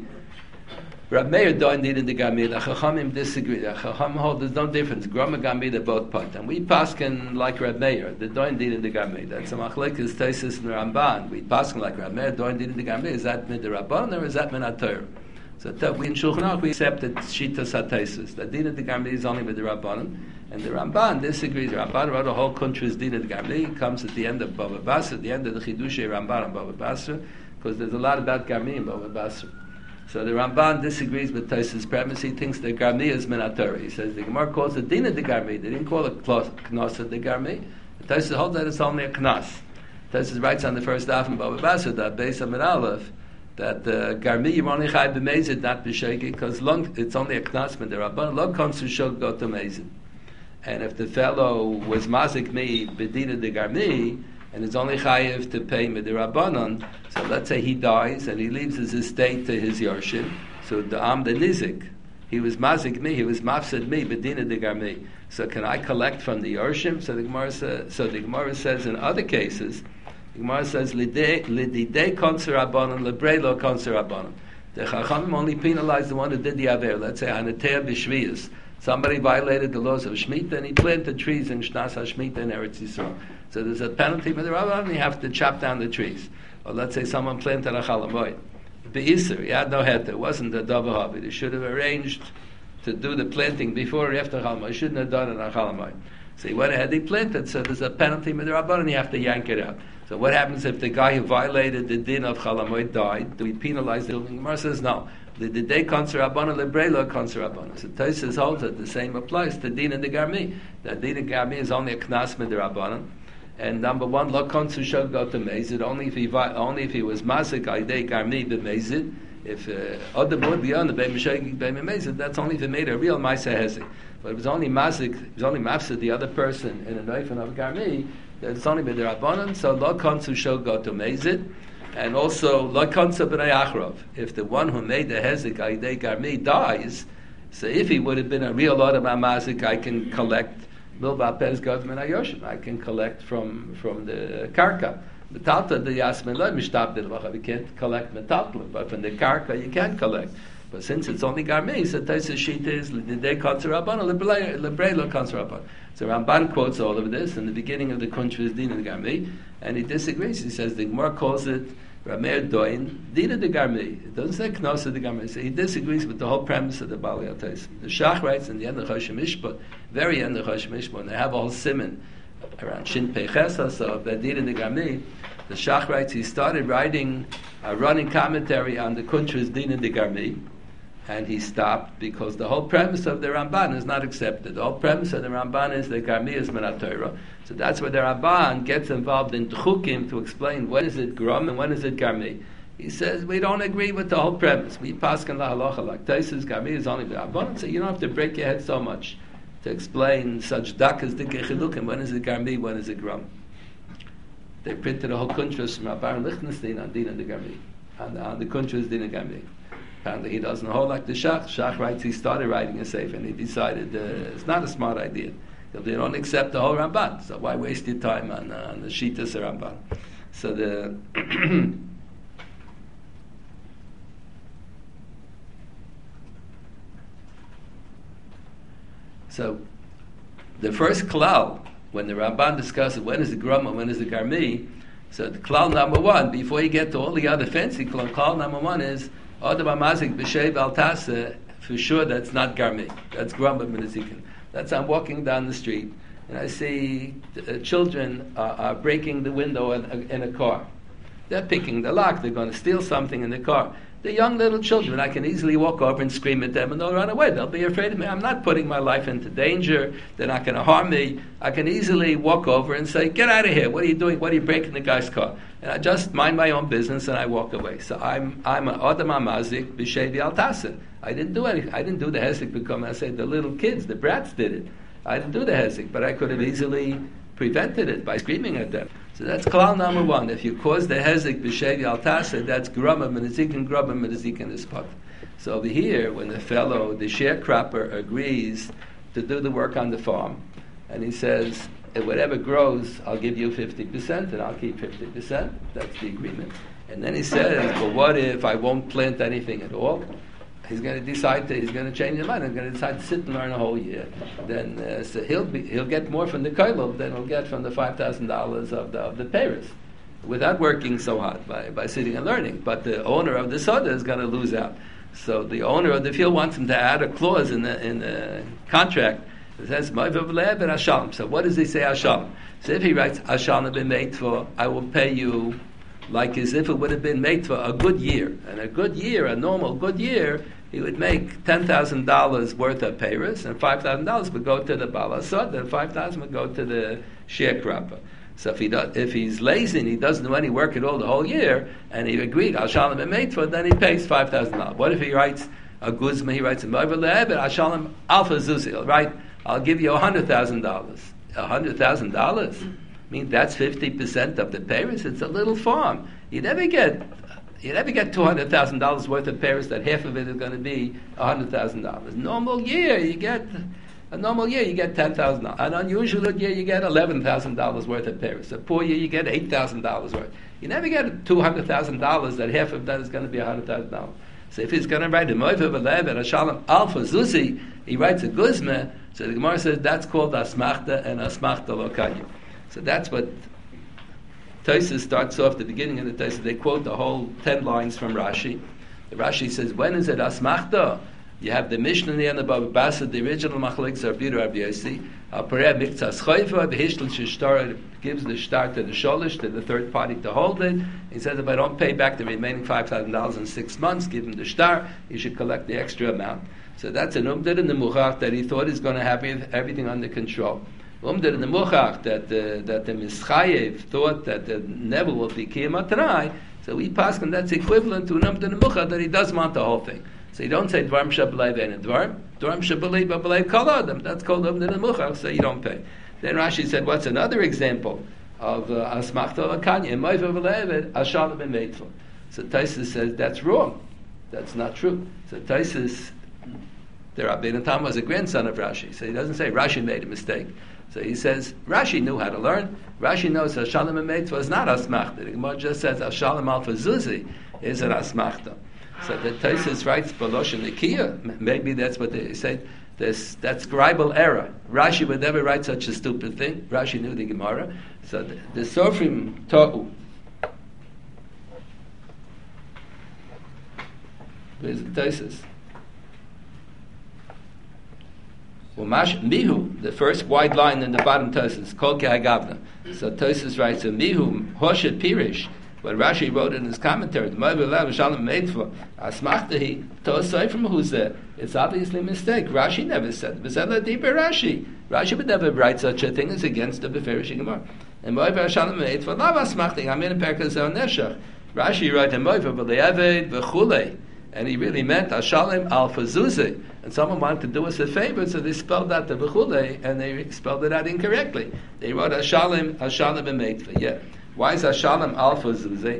Rab Meir don't need in the Garmi. The Chachamim disagree. The Chacham hold there's no difference. Grama Garmi, they're both pot. And we paskin like Rab Meir. They don't need in the Garmi. That's a machlekes Taisus and Ramban. We paskin like Rab Meir. Don't need in the Garmi. Is that mid the Rabban or is that min HaTorah? So we in Shulchan Aruch we accept that Shitas HaTaisus. The din of the Garmi is only with the Rabbanon. And the Ramban disagrees. The Ramban wrote a whole country's din of the Garmi. It comes at the end of Bava Basra, at the end of the Chidushei Ramban on Bava Basra, because there's a lot about Garmi in Bava Basra. So the Ramban disagrees with Taisus' premise. He thinks the Garmi is min HaTorah. He says the Gemara calls it din of the Garmi. They didn't call it knos of the Garmi. Taisus holds that it's only a knas. Taisus writes on the first daf in Bava Basra, that Beis Amid Aleph, that Garmi you only chai b'mezid, not b'shegi, because it's only a knas min the Rabban. Long comes to shog go to mezid. And if the fellow was mazik me b'dina de Garmi, and is only chayiv to pay midirabbanon, so let's say he dies and he leaves his estate to his yorshim, so the nizik, he was mazik me, he was mafsid me b'dina de Garmi. So can I collect from the yorshim? So the Gemara says in other cases, the Gemara says lidei konser rabbanon lebrei lo konser rabbanon. The Chachamim only penalize the one who did the aver. Let's say hanatea b'shviyas. Somebody violated the laws of Shemitah and he planted trees in Shnas HaShemitah in Eretz Yisrael. So there's a penalty with the Rabban and you have to chop down the trees. Or let's say someone planted a chalamoid. Be'isr, he had no heter, it wasn't a davar havid. He should have arranged to do the planting before or after chalamoid. He shouldn't have done it on chalamoid. So he went ahead, he planted, so there's a penalty with the Rabban and you have to yank it out. So what happens if the guy who violated the din of chalamoid died? Do we penalize the Gemara says no. The day konser rabbanon lebrelo konser rabbanon. So Taisus holds that the same applies to din and the Garmi. That din and Garmi is only a knas mid rabbanon. And number one, lo konser shog go to mezid. Only if he was mazik aidei Garmi b'mezid. If other would be on the beim shogig beim mezid, that's only if he made a real ma'aseh hezek. But it was only mazik, it was only mafsid the other person in a noifan of Garmi. That's only mid rabbanon. So lo konser shog go to mezid. And also, if the one who made the hezek aidei Garmi dies, so if he would have been a real Adam Amazik, I can collect milva pez government ayoshim. I can collect from the karka. Metalta the Yasmin Lo Mishtabdil Vachav. You can't collect metalta, but from the karka you can collect. But since it's only garmi, so Taisa Sheet is Lidei Kotzer Rabban, Lebrei Lo Kotzer Rabban. So Ramban quotes all of this in the beginning of the Kuntres Din and Garmi, and he disagrees. He says the Gemara calls it Rameir Doin Dina de Garmi. It doesn't say Knosa de Garmi. So he disagrees with the whole premise of the Bali Atais. The Shach writes in the end of Choshen Mishpat, very end of Choshen Mishpat, and they have a whole simon around Shin Peichesa, so of that Dina de Garmi. The Shach writes he started writing a running commentary on the Kuntres Din de Garmi, and he stopped because the whole premise of the Ramban is not accepted. The whole premise of the Ramban is that Garmi is Minat Torah. So that's where the Ramban gets involved in Tchukim to explain when is it Grum and when is it Garmi. He says we don't agree with the whole premise. We paskin la halacha like Taisus Garmi is only the Ramban. So you don't have to break your head so much to explain such dakas dike chilukim. When is it Garmi? When is it Grum? They printed a whole kuntras from Rabban Lichtenstein on Din and the Garmi, on the kuntras Din and Garmi. Apparently he doesn't hold like the Shach. Shach writes he started writing a sefer and he decided it's not a smart idea. They don't accept the whole Ramban, so why waste your time on the Shitas Ramban? So the first klal, when the Ramban discusses when is the Grum and when is the Garmi, so the klal number one, before you get to all the other fancy klal number one is Adam Amazik B'Shei B'Al Taseh, for sure that's not Garmi, that's Grum and Menazikin. That's I'm walking down the street and I see children are breaking the window in a car. They're picking the lock, they're going to steal something in the car. They're young little children. I can easily walk over and scream at them and they'll run away. They'll be afraid of me. I'm not putting my life into danger. They're not going to harm me. I can easily walk over and say, get out of here. What are you doing? What are you breaking the guy's car? And I just mind my own business and I walk away. So I'm an Adam Amazik B'Shei B'Al Taseh. I didn't do anything. I didn't do the hezek because I said the little kids, the brats did it. I didn't do the hezek, but I could have easily prevented it by screaming at them. So that's klal number one. If you cause the hezek b'shei al taseh, that's grumma menazikin is part. So over here, when the sharecropper agrees to do the work on the farm, and he says, if whatever grows, I'll give you 50% and I'll keep 50%. That's the agreement. And then he says, but what if I won't plant anything at all? He's going to decide he's going to change his mind. He's going to decide to sit and learn a whole year. Then so he'll get more from the koilov than he'll get from the $5,000 of the peiros, without working so hard by sitting and learning. But the owner of the soda is going to lose out. So the owner of the field wants him to add a clause in the contract that says "Ma'av le'ev and Hashalom." So what does he say Hashalom? So if he writes Hashalom been made for, I will pay you like as if it would have been made for a good year. And a good year, a normal good year, he would make $10,000 worth of peiros, and $5,000 would go to the balasot, and $5,000 would go to the sharecropper. So if he's lazy and he doesn't do any work at all the whole year, and he agreed, Al Shalom and made for, then he pays $5,000. What if he writes a guzma? He writes a Ma'av le'ev Al Shalom Alpha Zuzi. Right? I'll give you $100,000. $100,000. I mean, that's 50% of the peiros. It's a little farm. You never get $200,000 worth of peiros that half of it is going to be $100,000. Normal year, you get $10,000. An unusual year, you get $11,000 worth of peiros. A poor year, you get $8,000 worth. You never get $200,000 that half of that is going to be $100,000. So if he's going to write a Ma'av le'ev and Hashalom Alpha Zuzi, he writes a guzma. So the Gemara says that's called asmachta and asmachta lo kanyu. So that's what Tosfos starts off the beginning of the Tosfos. They quote the whole 10 lines from Rashi. The Rashi says, when is it asmachta? You have the Mishnah in the end of Baba Basra, the original Machlekes Rabbi Rabbi Yossi. Al-Pareh Miktzas Choifa, the Hishtel Shishtar gives the shtar to the Sholish, to the third party to hold it. He says, if I don't pay back the remaining $5,000 in 6 months, give him the shtar, you should collect the extra amount. So that's an umdar in the Muchach that he thought he's going to have everything under control. Umdar in the Muchach that the Mischayev thought that the Nevel will be Kiyamatrai, so we pass him that's equivalent to an umdar in the Muchach that he does want the whole thing. So you don't say Dvarim Shabbalei and Dvarim Shabbalei Babbalei Kol Adam. That's called umdar in the Muchach, so you don't pay. Then Rashi said, what's another example of Asmachta Lakanya? Ma'av le'ev Hashalom been made for. So Tosfos says that's wrong. That's not true. So Tosfos, the Rabbeinu Tam was a grandson of Rashi, so he doesn't say Rashi made a mistake. So he says, Rashi knew how to learn. Rashi knows Hashalom Emeitva is not Asmachta. The Gemara just says Hashalom Alfa Zuzi is an Asmachta. So the Tosfos writes Balosh Nikiya. Maybe that's what they say. That's scribal error. Rashi would never write such a stupid thing. Rashi knew the Gemara. So the Sofrim Tohu. Where's the Tosfos? Mihu, the first wide line in the bottom Tosfos, Kol Kehagavna. So Tosfos writes, Mihu, Hoshet Pirish, when Rashi wrote in his commentary, who's there? It's obviously a mistake. Rashi never said Rashi. Rashi would never write such a thing as against the Beferish Gemara. And Rashi wrote and he really meant Hashalem al Fazuzeh. And someone wanted to do us a favor, so they spelled out the V'chulei, and they spelled it out incorrectly. They wrote Hashalem Emeitva. Yeah. Why is Hashalem al Fazuzeh?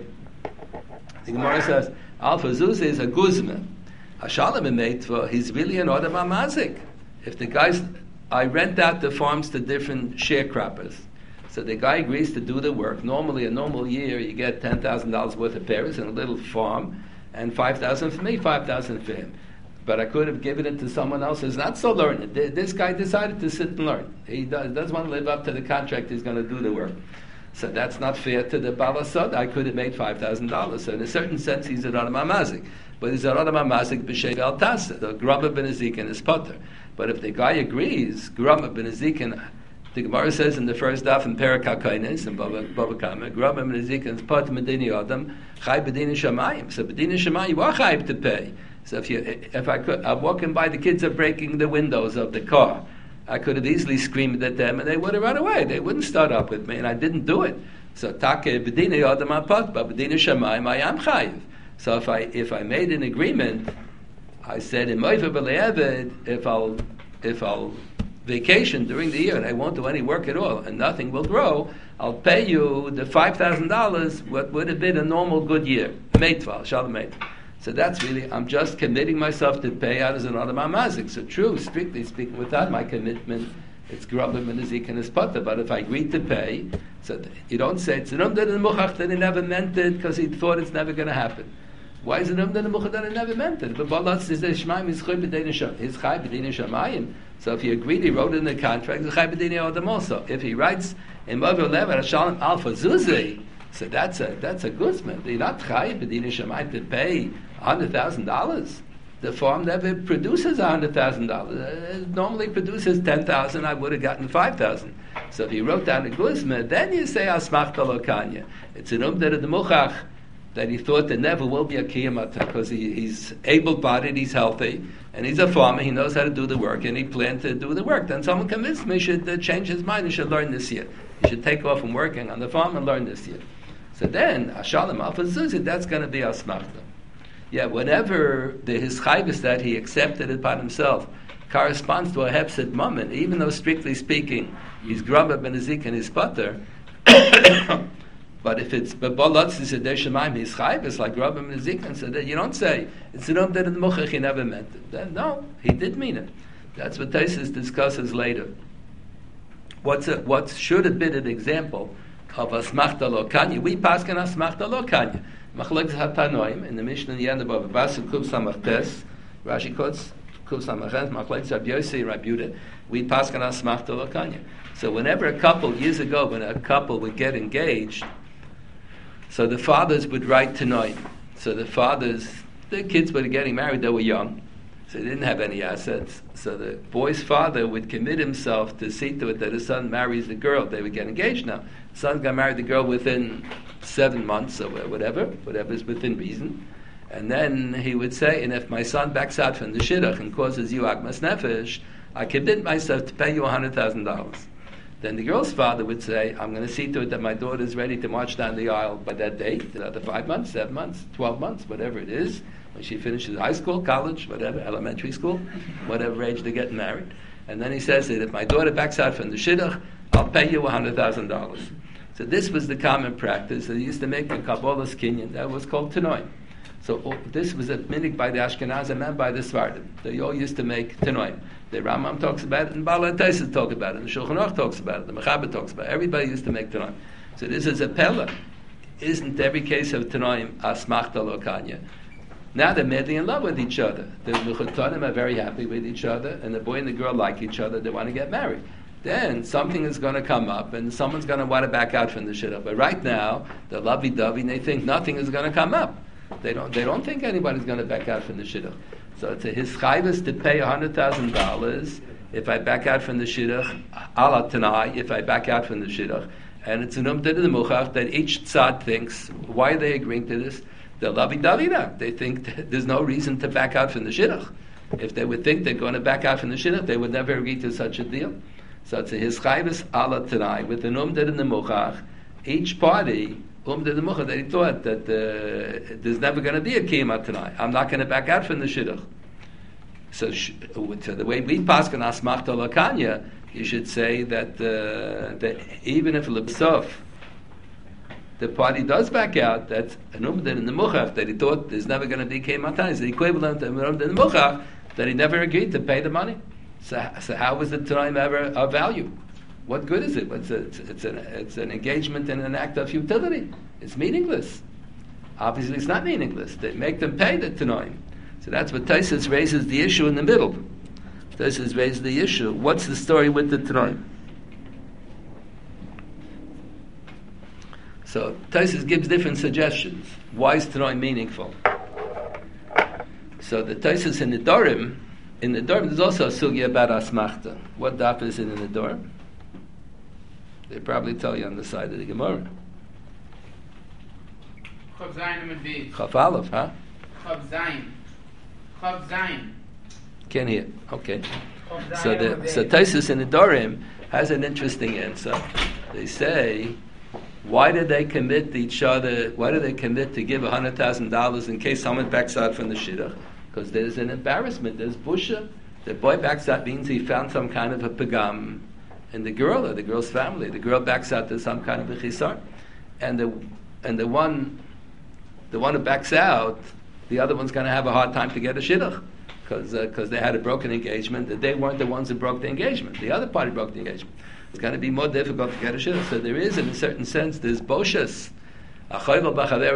The Gemara says al Fazuzeh is a guzma. Hashalem Emeitva, he's really an Odom HaMazik. If the guys, I rent out the farms to different sharecroppers. So the guy agrees to do the work. Normally, a normal year, you get $10,000 worth of pears in a little farm, and $5,000 for me, $5,000 for him. But I could have given it to someone else who's not so learned. This guy decided to sit and learn. He doesn't want to live up to the contract. He's going to do the work. So that's not fair to the Balasod. I could have made $5,000. So in a certain sense, he's an Odom HaMazik. But he's an Odom HaMazik b'shev al tasa. The Grama ben Ezekin is potter. But if the guy agrees, Grama ben Ezekin, the Gemara says in the first daf in Perek HaKoines in Bava Kama, Grama ben Ezekin is potter medini Odom, chai bedini shamayim. So bedini shamayim, you are chai to pay. So if I could, I'm walking by, the kids are breaking the windows of the car. I could have easily screamed at them, and they would have run away. They wouldn't start up with me, and I didn't do it. So take b'dinei adam apot, but b'dinei shamayim I am chayiv. So if I made an agreement, I said in moiva b'le'eved, if I'll vacation during the year and I won't do any work at all and nothing will grow, I'll pay you the $5,000 what would have been a normal good year. Meitva, shalom meitva. So that's really, I'm just committing myself to pay out as an Odom HaMazik. So true, strictly speaking, without my commitment, it's Grubim and Ezik and his Potter. But if I agreed to pay, so you don't say, it's an Umdan and Muchach that he never meant it because he thought it's never going to happen. Why is it Umdan and Muchach that he never meant it? But Balatz is Shemaim, his Chai B'dinei Shamayim. So if he agreed, he wrote it in the contract, the Chai B'dinei Odom also. If he writes, in Mavir Lever, Hashalom Alpha Zuzei, so that's a guzman. You're not Chai B'dinei Shamayim to pay $100,000. The farm never produces $100,000. It normally produces $10,000. I would have gotten $5,000. So if you wrote down a guzma, then you say Asmachta Lo Kanya. It's an Umder de Muchach that he thought there never will be a Kiyamata because he's able-bodied, he's healthy, and he's a farmer. He knows how to do the work, and he planned to do the work. Then someone convinced me he should change his mind. He should learn this year. He should take off from working on the farm and learn this year. So then, Hashalom Alpha Zuzi, that's going to be Asmachta. Yeah, whenever his chayvus that he accepted upon himself corresponds to a hepsid moment, even though strictly speaking he's grubba ben ezik and his butter, but if it's bebolotz is a deshemaim his chayvus like grubba ben ezik, and so that you don't say it's an that in the muchach he never meant it. Then, no, he did mean it. That's what Tosfos discusses later. What should have been an example of asmachta lo kanya? We paskin asmachta lo kanya. Machlokes hatanoim in the Mishnah in the end of Bava Basra Kuf Samach Tes, Rashi quotes Kuf Samach Tes, Machlokes Rabbi Yossi Rabbi Yehuda. We paskin asmachta lo kanya. So whenever a couple years ago, when a couple would get engaged, so the fathers would write tanoim. So the kids were getting married. They were young, so they didn't have any assets. So the boy's father would commit himself to see to it that his son marries the girl. They would get engaged now. The son got married the girl within 7 months or whatever is within reason. And then he would say, and if my son backs out from the shidduch and causes you agmas nefesh, I commit myself to pay you $100,000. Then the girl's father would say, I'm going to see to it that my daughter is ready to march down the aisle by that date, another 5 months, 7 months, 12 months, whatever it is, when she finishes high school, college, whatever, elementary school, whatever age they're getting married. And then he says that if my daughter backs out from the shidduch, I'll pay you $100,000. So this was the common practice. They used to make a Kabbalah's kinyan. That was called Tanoim. So this was a minig by the Ashkenazim and by the Svardim. They all used to make Tanoim. The Rambam talks about it, and Baal HaTaisus talk about it, and the Shulchan Aruch talks about it, the Mechaber talks about it. Everybody used to make Tanoim. So this is a Pella. Isn't every case of Tanoim Asmachta Lo Kanya? Now they're madly in love with each other. The Mechutanim are very happy with each other, and the boy and the girl like each other. They want to get married. Then something is going to come up, and someone's going to want to back out from the shidduch. But right now, they're lovey-dovey, and they think nothing is going to come up. They don't think anybody's going to back out from the shidduch. So it's a hischayvus to pay $100,000 if I back out from the shidduch, ala tanai, if I back out from the shidduch. And it's an umdid in the muchach that each tzad thinks, why are they agreeing to this? They're lovey-dovey now. They think there's no reason to back out from the shidduch. If they would think they're going to back out from the shidduch, they would never agree to such a deal. So it's a hischayvus ala tanai with an umdid in the muchach. Each party umdid in the muchach that he thought that there's never going to be a kiyama tanai. I'm not going to back out from the shidduch. So the way we paskin asmachta lakanya, you should say that even if l'bsof the party does back out, that's an umdin in the muchach that he thought there's never going to be keimatai. It's the equivalent of an umdin in the muchach that he never agreed to pay the money. So how was the time ever of value? What good is it? It's an engagement in an act of futility. It's meaningless. Obviously, it's not meaningless. They make them pay the tanoim. So that's what Taisus raises the issue in the middle. Taisus raises the issue. What's the story with the tanoim? So Taisus gives different suggestions. Why is tanoim meaningful? So the Taisus in the Dorim there's also a sugya about asmachta. What daf is it in the Dorim? They probably tell you on the side of the Gemara. Chav Zayin and Beis. Chav Aleph, huh? Chav Zayin. Can't hear. Okay. So Taisus in the Dorim has an interesting answer. They say, why did they commit to each other? Why did they commit to give $100,000 in case someone backs out from the shidduch? Because there's an embarrassment. There's busha. The boy backs out means he found some kind of a pagam in the girl or the girl's family. The girl backs out to some kind of a chisar, and the one who backs out, the other one's going to have a hard time to get a shidduch because they had a broken engagement. That they weren't the ones who broke the engagement. The other party broke the engagement. It's going to be more difficult to get a shidduch. So there is, in a certain sense, there's boshas. If I cause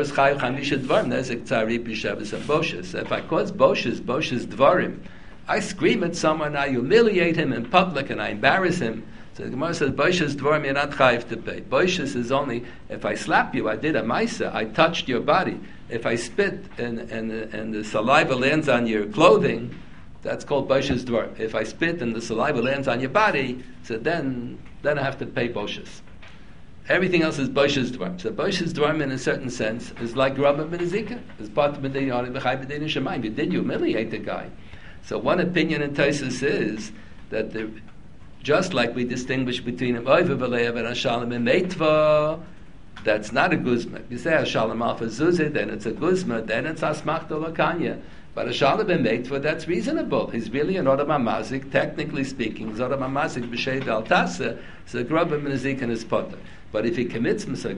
boshas dvarim, I scream at someone, I humiliate him in public, and I embarrass him. So the Gemara says, boshas dvarim, you're not chayiv to pay. Boshas is only, if I slap you, I did a maisa, I touched your body. If I spit and the saliva lands on your clothing, that's called boshas dvarim. If I spit and the saliva lands on your body, so then I have to pay boshas. Everything else is boshas dvarim. So boshas dvarim, in a certain sense, is like Rabba ben Ezika. It's part of Medei Yari B'chai B'dei Shemayim. You did humiliate the guy. So one opinion in Taisus is that just like we distinguish between an Oiva V'le'ev and a Shalom and Meitva, that's not a guzma. You say a Shalom Alpha Zuzit, then it's a guzma, then it's Asmachta Lakanya. But a Shalom and Meitva, that's reasonable. He's really an Odom HaMazik, technically speaking. He's Odom HaMazik B'Sheid Al Tasa, so Rabba ben Ezika and his potter. But if he commits himself,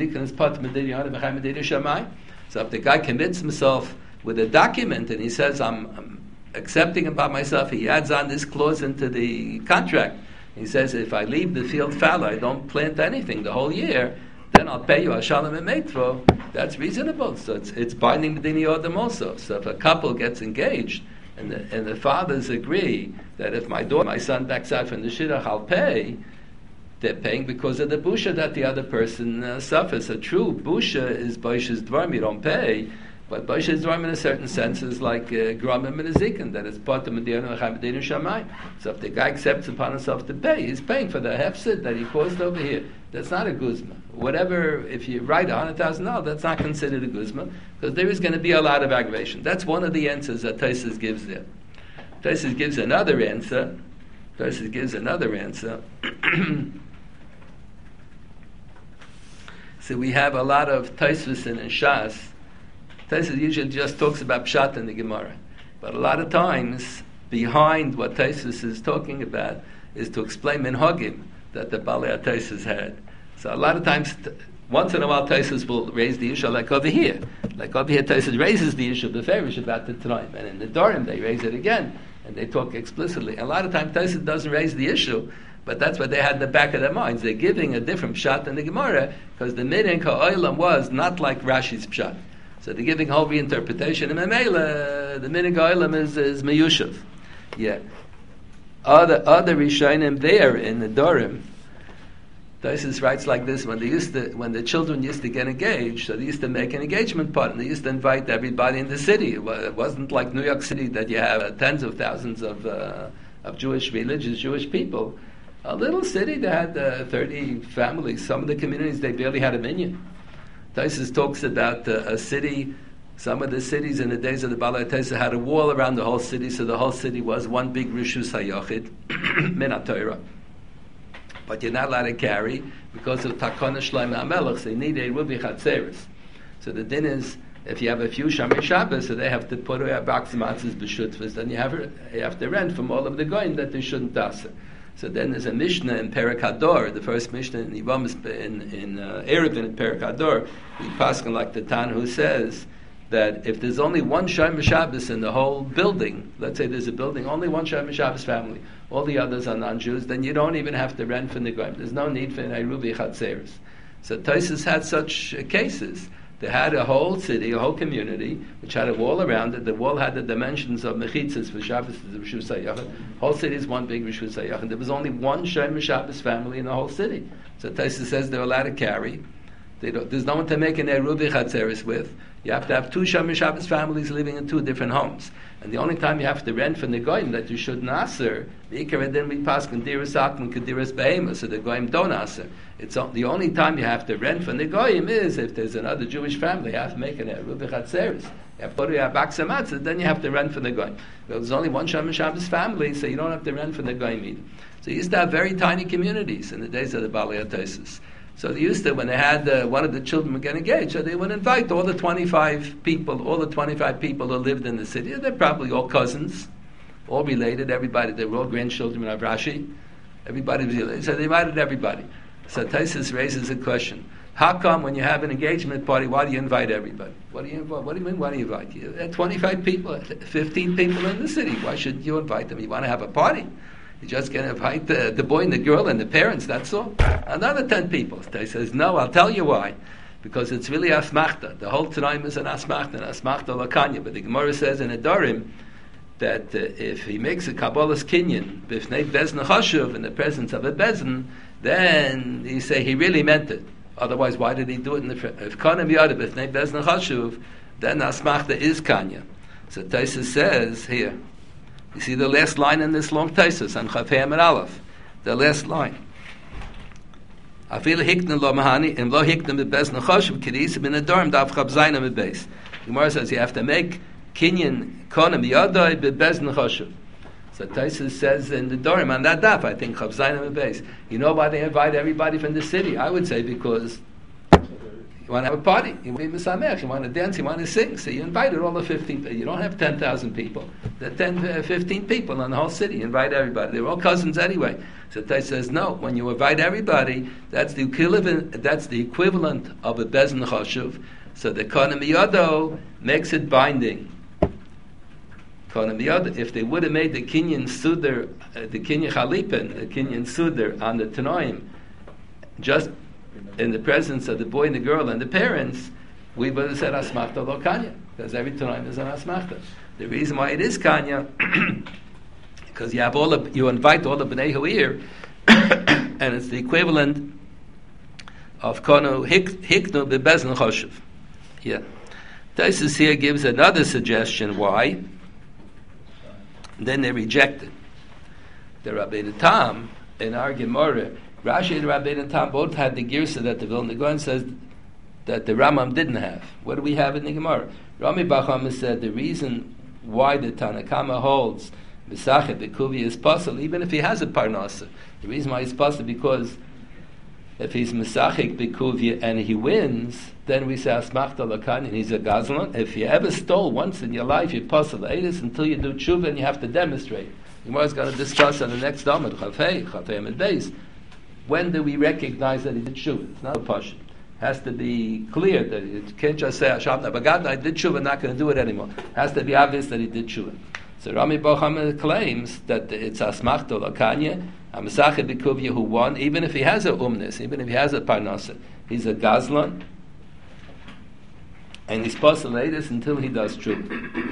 so if the guy commits himself with a document and he says, I'm accepting him by myself, he adds on this clause into the contract. He says, if I leave the field fallow, I don't plant anything the whole year, then I'll pay you a shalom and meitvo. That's reasonable. So it's binding the dini odom also. So if a couple gets engaged and the fathers agree that if my son backs out from the shidduch, I'll pay, they're paying because of the busha that the other person suffers. A true busha is boshas dvarim, you don't pay, but boshas dvarim in a certain sense is like gramim and a zikin, that is part of Medina Chamadinu Shamayim. So if the guy accepts upon himself to pay, he's paying for the hefsid that he caused over here. That's not a guzma. Whatever, if you write $100,000, that's not considered a guzma, because there is going to be a lot of aggravation. That's one of the answers that Taisus gives there. Taisus gives another answer. So we have a lot of Taisus and Shas. Taisus usually just talks about Pshat in the Gemara. But a lot of times, behind what Taisus is talking about is to explain minhagim that the Balei Taisus had. So a lot of times Once in a while, Tosfos will raise the issue like over here. Like over here, Tosfos raises the issue of the Farish about the Tanoim, and in the Dorim they raise it again, and they talk explicitly. A lot of times, Tosfos doesn't raise the issue, but that's what they had in the back of their minds. They're giving a different pshat than the Gemara, because the Minhag HaOlam was not like Rashi's pshat. So they're giving whole reinterpretation, and Memela, the Minhag HaOlam is Meyushav. Yeah. Other Rishonim there in the Dorim, Tosfos writes like this: when the children used to get engaged, so they used to make an engagement party, and they used to invite everybody in the city. It wasn't like New York City that you have tens of thousands of Jewish religious Jewish people. A little city that had 30 families. Some of the communities they barely had a minyan. Tosfos talks about a city. Some of the cities in the days of the Balei Tosfos had a wall around the whole city, so the whole city was one big Rishus HaYachid, Min HaTorah. But you're not allowed to carry because of Takana Shlomo HaMelech, so you need a Rubi Chatzeres. So the din is, if you have a few Shomer Shabbos, so they have to put away a box of matzahs b'shutvas, then you have to rent from all of the goyim that they shouldn't asa. So then there's a Mishnah in Perek Hador, the first Mishnah in Yevamos in Eruvin in Perek Hador, we paskin like the Tan who says that if there's only one Shomer Shabbos in the whole building, let's say there's a building, only one Shomer Shabbos family, all the others are non-Jews, then you don't even have to rent from the goyim. There's no need for an Eruvi Chatzeres. So Tosfos had such cases. They had a whole city, a whole community, which had a wall around it. The wall had the dimensions of mechitzas for Shabbos to the Rishus HaYachid. Whole city is one big Rishus HaYachid. There was only one Shomer Shabbos family in the whole city. So Tosfos says they're allowed to carry. There's no one to make an Eruvi Chatzeres with. You have to have two Shomer Shabbos families living in two different homes. And the only time you have to rent from the goyim that you shouldn't aser, the Ikar then we pass Kediras Akman, Kediras Behema, so the goyim don't aser. It's the only time you have to rent from the goyim is if there's another Jewish family, you have to make an Eruvi Chatzeres. You have to have Baksa Matzah, then you have to rent from the goyim. Well, there's only one Shomer Shabbos family, so you don't have to rent from the goyim either. So you used to have very tiny communities in the days of the Balei Tosfos. So they used to, when they had one of the children would get engaged, so they would invite all the 25 people who lived in the city. They're probably all cousins, all related, everybody. They were all grandchildren of Rashi. Everybody was related. So they invited everybody. So Tosfos raises a question. How come when you have an engagement party, why do you invite everybody? What do you mean, why do you invite? You have 25 people, 15 people in the city. Why should you invite them? You want to have a party? You're just going to invite the boy and the girl and the parents, that's all. Another 10 people. He says, no, I'll tell you why. Because it's really asmachta. The whole Tanaim is an asmachta lakanya. But the Gemara says in Adorim that if he makes a Kabbalah's kinyan, b'fnei bezn chashuv, in the presence of a bezn, then he say he really meant it. Otherwise, why did he do it in the front? If kanem yada b'fnei bezn chashuv, then asmachta is kanya. So Tosfos says here, you see the last line in this long Tosfos on Chaf Hei Amud Aleph. The last line. Afil hikna lo mahani im lo hikna bebezn choshev kedis bin adorim daf chab zayin bebeis. Gemara says you have to make kinyan konem yadai bebezn choshev. So Tosfos says in the Dorim on that daf, I think chab zayin bebeis. You know why they invite everybody from the city? I would say because you want to have a party, you want to be misamech, you want to dance, you want to sing, so you invited all the 15 people. You don't have 10,000 people. There are 15 people in the whole city. You invite everybody. They're all cousins anyway. So Tosfos says, no, when you invite everybody, that's the equivalent of a bezn chashuv. So the konem yado makes it binding. Konem yado, if they would have made the kinyan sudar, the kinyan chalipin, the kinyan sudar on the Tanoim, just in the presence of the boy and the girl and the parents, we would have said asmachta lo kanya, because every Tanoim is an asmachta. The reason why it is kanya, because you invite all the bnei huir, and it's the equivalent of kono hiknu bebezn choshev. Yeah, Tosfos here gives another suggestion why. Then they reject it. The Rabbeinu Tam in our Gemara, Rashi and Rabbeinu Tam both had the girsa that the Vilna Gaon says that the Rambam didn't have. What do we have in the Gemara? Rami Bacham said the reason why the Tanakama holds Misachet Bekuvi is possible, even if he has a Parnasa. The reason why he's possible because if he's Misachik Bekuvi and he wins, then we say Asmachta Lakan and he's a Gazlan. If you ever stole once in your life, you're possible Eidus until you do tshuva and you have to demonstrate. The Gemara is going to discuss on the next Amud Chaf Hei Amud Beis. When do we recognize that he did tshuva? It's not a passion. Has to be clear that you can't just say Hashavna Bagadna, I did tshuva, not going to do it anymore. Has to be obvious that he did tshuva. So Rami Bar Chama claims that it's asmachto lakanya, Amasachet Bikuvya who won, even if he has a umnis, even if he has a parnasa, he's a gazlan, and he's supposed to lay this until he does tshuva.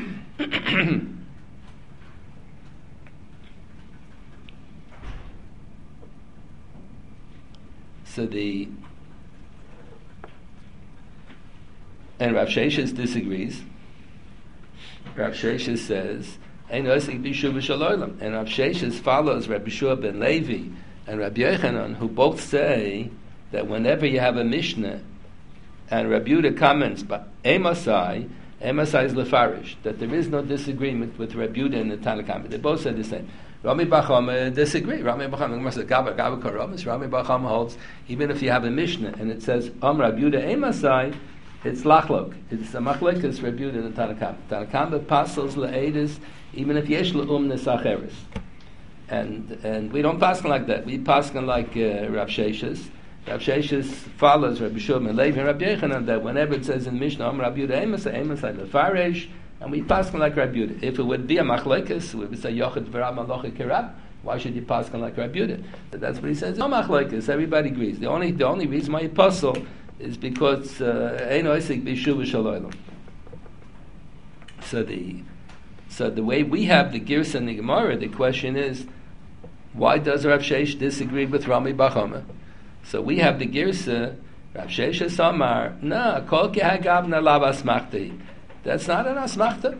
And Rav Sheshes disagrees. Rav Sheshes says, and Rav Sheshes follows Rabbi Shua ben Levi and Rabbi Yochanan, who both say that whenever you have a Mishnah and Rabbi Yehuda comments, but Emasai is Lefarish, that there is no disagreement with Rabbi Yehuda and the Tanna Kamma. They both said the same. Rami Bar Chama disagree. Rami Bar Chama says Rami Bar Chama holds even if you have a Mishnah and it says Rabbi Yehuda Emasai, it's lachlok. It's a machlok. It's Rabbi Yehuda and the Tanna Kamma. Tanna Kamma passes le'edis even if yesh le'umnes acheres. And we don't pasken like that. We pasken like Rav Sheshes. Rav Sheshes follows Rabbi Shua ben Levi and Rabbi Yochanan that whenever it says in Mishnah Rabbi Yehuda Emasai Lefarish, and we pasken like Rabbi Yehuda. If it would be a machlokes, we would say Yochid v'Rab Malocha Kirab. Why should you pasken like Rabbi Yehuda? But that's what he says. No machlokes. Everybody agrees. The only reason why you puzzle is because ein oisik b'shuv v'shaloylam. So the way we have the Girsa and the Gemara, the question is, why does Rav Sheish disagree with Rami Bar Chama? So we have the Girsa, Rav Sheish Samar, kol ki hagavna lav asmachti. That's not an asmachta.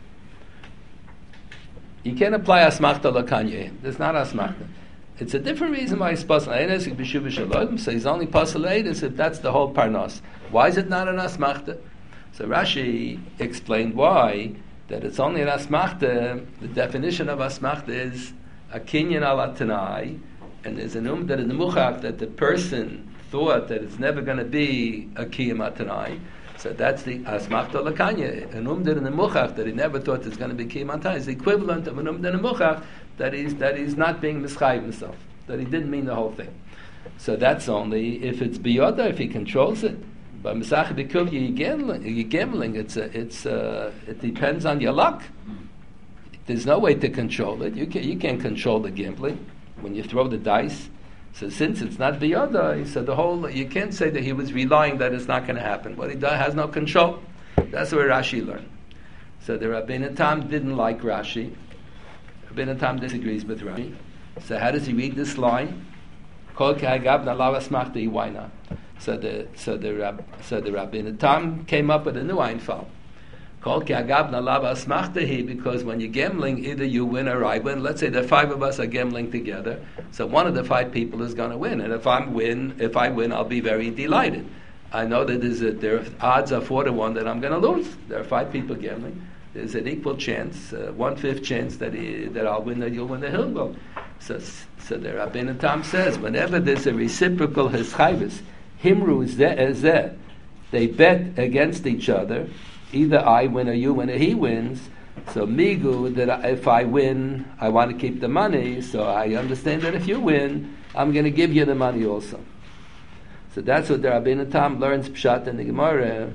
You can't apply asmachta lakanye. That's not asmachta. It's a different reason why he's pasal. So he's only pasal is if that's the whole parnos. Why is it not an asmachta? So Rashi explained why, that it's only an asmachta. The definition of asmachta is a kinyan ala tanai, and there's an that in the muchach that the person thought that it's never going to be a kiyam atanai. So that's the asmachta lakanya. An that in the muchach that he never thought it's going to be kiyam atanai is the equivalent of an that in the muchach that he's not being mischayiv himself, that he didn't mean the whole thing. So that's only if it's biyoda, if he controls it. But misachid b'kuvya, you're gambling. It depends on your luck. There's no way to control it. You can't control the gambling when you throw the dice. So since it's not biyoda, so you can't say that he was relying that it's not going to happen. What he does has no control. That's where Rashi learned. So the Rabbeinu Tam didn't like Rashi. Rabbeinu Tam disagrees with Rashi. So how does he read this line? Kol k'hagavna lav asmachti, why not? So the Rabbeinu Tam came up with a new einfal. Kol k'hagavna lav asmachti, because when you're gambling, either you win or I win. Let's say the five of us are gambling together. So one of the five people is going to win, and if I win, I'll be very delighted. I know that there odds are 4-1 that I'm going to lose. There are 5 people gambling. There's an equal chance, 1/5 chance that I'll win, that you'll win the hill. So the Rabbeinu Tam says, whenever there's a reciprocal hischayvus, himru zeh, they bet against each other. Either I win or you win or he wins. So migu, that if I win, I want to keep the money. So I understand that if you win, I'm going to give you the money also. So that's what the Rabbeinu Tam learns pshat in the Gemara.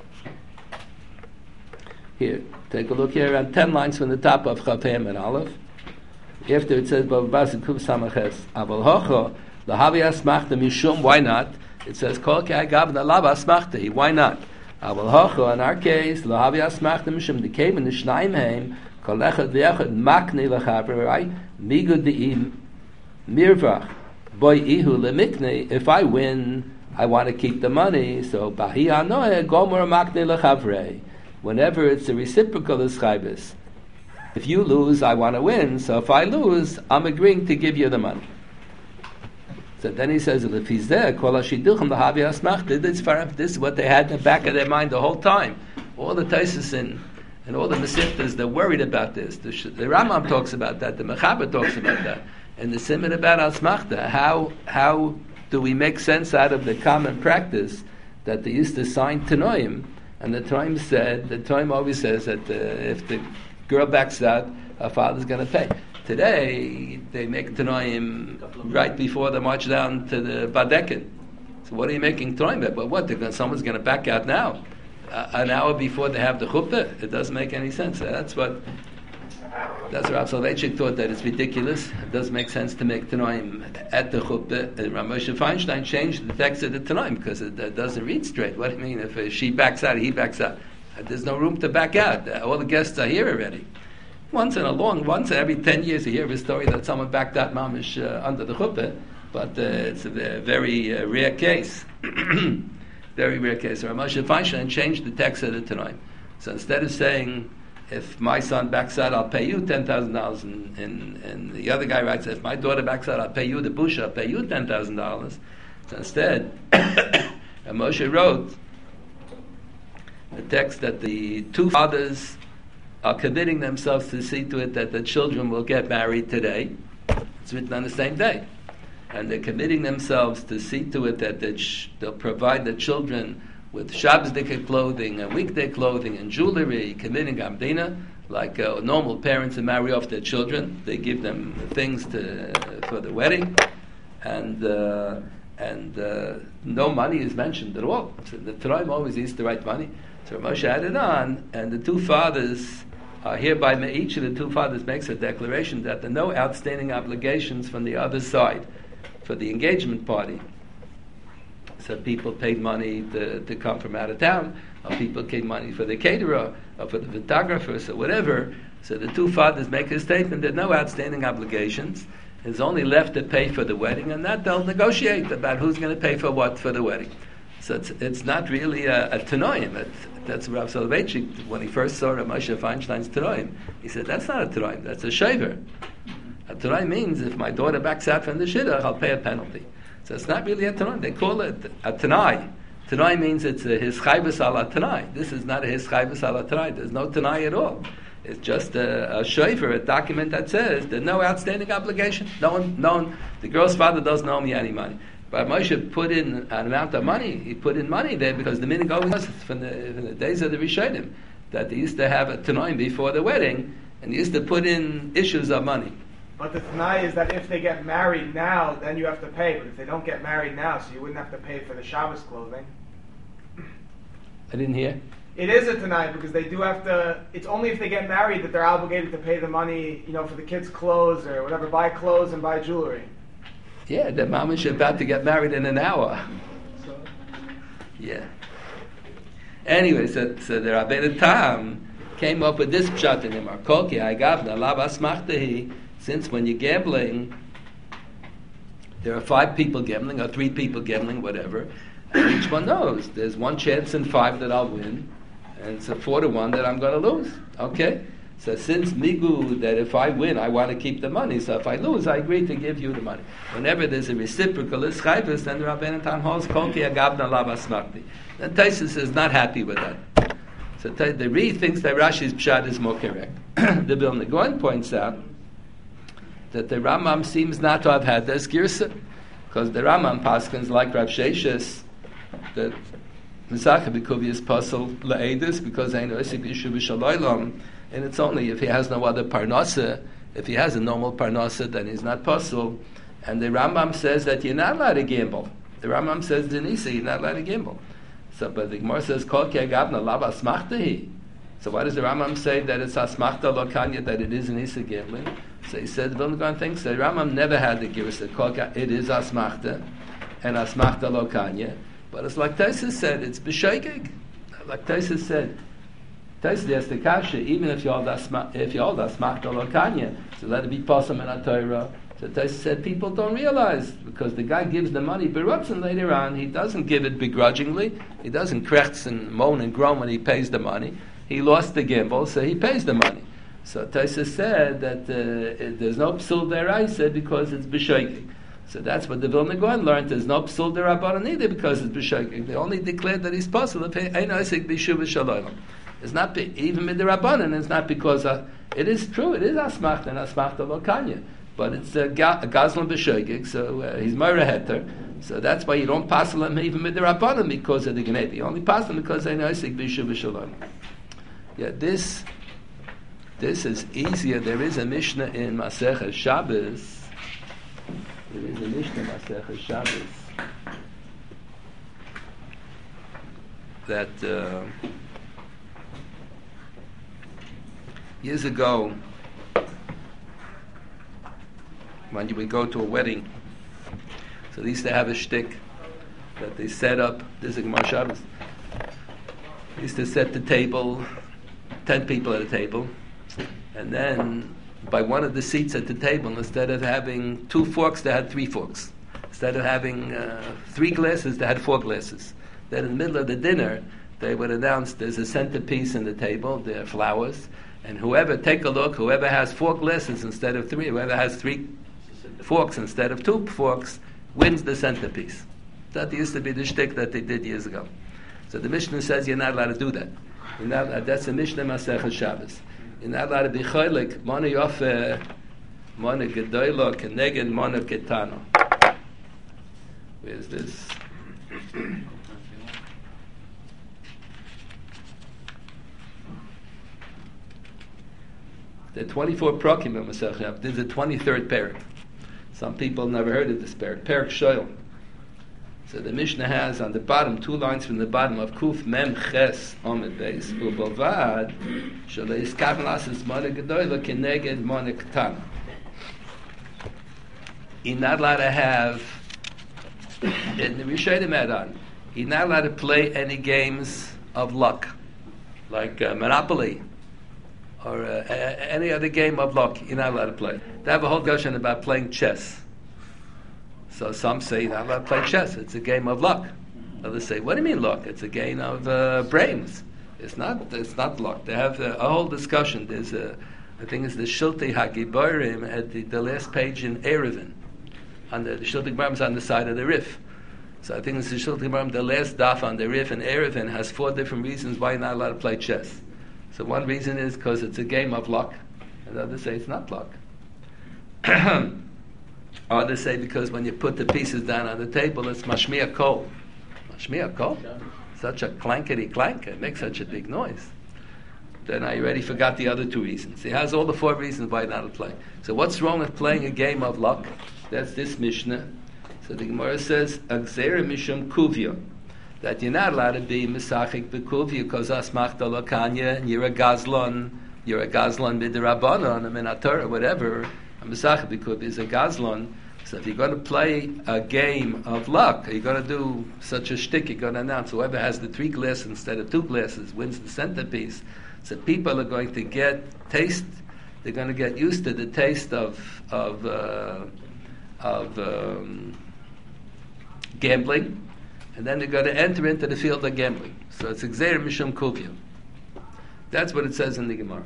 Here, take a look here on 10 lines from the top of Chafim and Aleph. After it says Bavabas and Kuv Samaches Aval Hocho Lahavi Asmachta Mishum. Why not? It says Kol K'Hagavna Lav Asmachta. Why not? Aval Hocho. In our case, Lahavi Asmachta Mishum. The came in the Shnaim Heim Kol Echad V'Echad Makne Lachaver. Right? Migud De'im Mirvach Boy Ihu Lemikne. If I win, I want to keep the money. So Bahi Anoe Gomer Makne Lachavrei. Whenever it's a reciprocal ischayvus, if you lose, I want to win. So if I lose, I'm agreeing to give you the money. So then he says, this is what they had in the back of their mind the whole time. All the Taisus and all the Mesiftas, they're worried about this. The Rambam talks about that. The Mechaber talks about that. And the Siman about Asmachta. How do we make sense out of the common practice that they used to sign Tanoim? And the Tanoim always says that if the girl backs out, her father's going to pay. Today, they make Tanoim right before they march down to the Badekin. So what are you making Tanoim about? But what? Someone's going to back out now, an hour before they have the chuppah? It doesn't make any sense. That's what Rav Soloveitchik thought, that it's ridiculous. It doesn't make sense to make Tanoim at the chuppah. And Rav Moshe Feinstein changed the text of the Tanoim because it doesn't read straight. What do you mean? If she backs out, he backs out. There's no room to back out. All the guests are here already. Once in every 10 years, you hear of a story that someone backed out mamish under the chuppah, but it's a very rare case. Very rare case. So Rav Moshe Feinstein changed the text of the Tanoim. So instead of saying, if my son backs out, I'll pay you $10,000, and the other guy writes, if my daughter backs out, I'll pay you the bush, I'll pay you $10,000. So instead, Moshe wrote the text that the two fathers are committing themselves to see to it that the children will get married today. It's written on the same day. And they're committing themselves to see to it that they'll provide the children with Shabbos-dika clothing and weekday clothing and jewelry, committing Amdina, like normal parents who marry off their children. They give them things for the wedding, and no money is mentioned at all. So the Tanoim always used to write money. So Moshe added on, and the two fathers are hereby, each of the two fathers makes a declaration that there are no outstanding obligations from the other side for the engagement party. So people paid money to come from out of town, or people paid money for the caterer, or for the photographers, or whatever. So the two fathers make a statement that no outstanding obligations. It's only left to pay for the wedding, and that they'll negotiate about who's going to pay for what for the wedding. So it's not really a Tanoim. That's Rav Soloveitchik, when he first saw Rav Moshe Feinstein's Tanoim, he said, that's not a Tanoim, that's a shaver. A Tanoim means if my daughter backs out from the shidduch, I'll pay a penalty. So it's not really a Tanoim. They call it a Tanai. Tanai means it's a his chayvus ala Tanai. This is not a his chayvus ala Tanai. There's no Tanai at all. It's just a shaver, a document that says there's no outstanding obligation. No one, the girl's father doesn't owe me any money. But Moshe put in an amount of money. He put in money there because the minhag always was from the days of the Rishonim that they used to have a Tanoim before the wedding, and they used to put in issues of money. But the Tanai is that if they get married now, then you have to pay. But if they don't get married now, so you wouldn't have to pay for the Shabbos clothing. I didn't hear. It is a Tanai because they do have to. It's only if they get married that they're obligated to pay the money, for the kids' clothes or whatever. Buy clothes and buy jewelry. Yeah, the mama's about to get married in an hour. Yeah. Anyway, so the Rabbeinu Tam came up with this pshat in him. Kolki Agavna Lavas Machtahi. Since when you're gambling, there are 5 people gambling or 3 people gambling, whatever, and each one knows there's 1 chance in 5 that I'll win, and it's a 4-1 that I'm going to lose. Okay? So since migu, that if I win, I want to keep the money, so if I lose, I agree to give you the money. Whenever there's a reciprocal ischayvus, then the Rabbeinu Tam holds Kolki Agavna Lavas Machtahi. And Taisus is not happy with that. So the Ri thinks that Rashi's pshat is more correct. The Vilna Gaon points out that the Rambam seems not to have had this girsa, because the Rambam paskins like Rav Sheshes that Mesachah B'Kuvi is puzzle le'edus because ain't osik yishu b'shalaylam, and it's only if he has no other parnasa. If he has a normal parnasa, then he's not puzzle. And the Rambam says that you're not allowed to gamble. The Rambam says Denisa, you're not allowed to gamble. So, but the Gemara says Kol ki agavna lav asmachtahi. So why does the Rambam say that it's asmachta lo kanya, that it is an isa gambling? So he said, the Vilna Gaon thinks that Rambam never had the girsa, it is asmachta, and asmachta lo kanya. But it's like Taisus said, it's b'shoigig. Like Taisus said, Taisus has the kasha, even if you hold asmachta lo kanya, so let it be posam in a Torah. So Taisus said, people don't realize, because the guy gives the money berutzen later on, he doesn't give it begrudgingly, he doesn't krechts and moan and groan when he pays the money. He lost the gamble, so he pays the money. So Taisus said that there's no psul deraisa because it's b'shoigig. So that's what the Vilna Gaon learned. There's no psul derabbanan either because it's b'shoigig. They only declared that he's possible to pay ein osik b'shuv v'shalayim. It's not even with the rabbanan. It's not because it is true. It is asmachta and asmachta lo kanya, but it's a gazlan b'shoigig. So he's moira heter. So that's why you don't pass him even with the rabbanan because of the gnei. You only pass him because ein osik b'shuv v'shalayim. Yeah, this is easier. There is a Mishnah in Masechah Shabbos. There is a Mishnah in Masechah Shabbos that years ago, when you would go to a wedding, so they used to have a shtick that they set up. This is a Gemara Shabbos. They used to set the table, 10 people at a table, and then by one of the seats at the table, instead of having 2 forks, they had 3 forks. Instead of having 3 glasses, they had 4 glasses. Then in the middle of the dinner, they would announce there's a centerpiece in the table, there are flowers, and take a look, whoever has 4 glasses instead of 3, whoever has 3 forks instead of 2 forks, wins the centerpiece. That used to be the shtick that they did years ago. So the Mishnah says you're not allowed to do that. That's the Mishnah Masechah Shabbos. You're not allowed to be cholik, mana yofe, mana gedoylo, keneged mana ketano. Where's this? There are 24 prakim in Masechah Shabbos. This is the 23rd parak. Some people never heard of this parak. Parak Shoyl. So the Mishnah has on the bottom, 2 lines from the bottom of Kuf Mem Ches Omid Beis Ubovad Shalei Iskaven Lasis Mana Gedoyla Keneged Mana Ketana. You're not allowed to have in the Rishonim Adan. You're not allowed to play any games of luck, like Monopoly or any other game of luck. You're not allowed to play. They have a whole discussion about playing chess. So some say you're not allowed to play chess. It's a game of luck. Others say, what do you mean luck? It's a game of brains. It's not luck. They have a whole discussion. There's I think it's the Shiltei HaGiborim at the last page in Erevin. The Shiltei HaGiborim is on the side of the Rif. So I think it's the Shiltei HaGiborim, the last daf on the Rif in Erevin has 4 different reasons why you're not allowed to play chess. So one reason is because it's a game of luck, and others say it's not luck. Others say because when you put the pieces down on the table, it's mashmiya kol. Mashmiya kol? Such a clankety clank, it makes such a big noise. Then I already forgot the other 2 reasons. He has all the 4 reasons why not to play. So what's wrong with playing a game of luck? That's this Mishnah. So the Gemara says, Agzera mishum kuvya, that you're not allowed to be misachik b'kuvya because asmachta lokanya, and you're a gazlon midrabanon, a minatorah, whatever. A misachik b'kuvya is a gazlon. So if you're going to play a game of luck, you're going to do such a shtick, you're going to announce whoever has the 3 glasses instead of 2 glasses wins the centerpiece. So people are going to they're going to get used to the taste of gambling, and then they're going to enter into the field of gambling. So it's Gzeir Mishum Kuvya. That's what it says in the Gemara.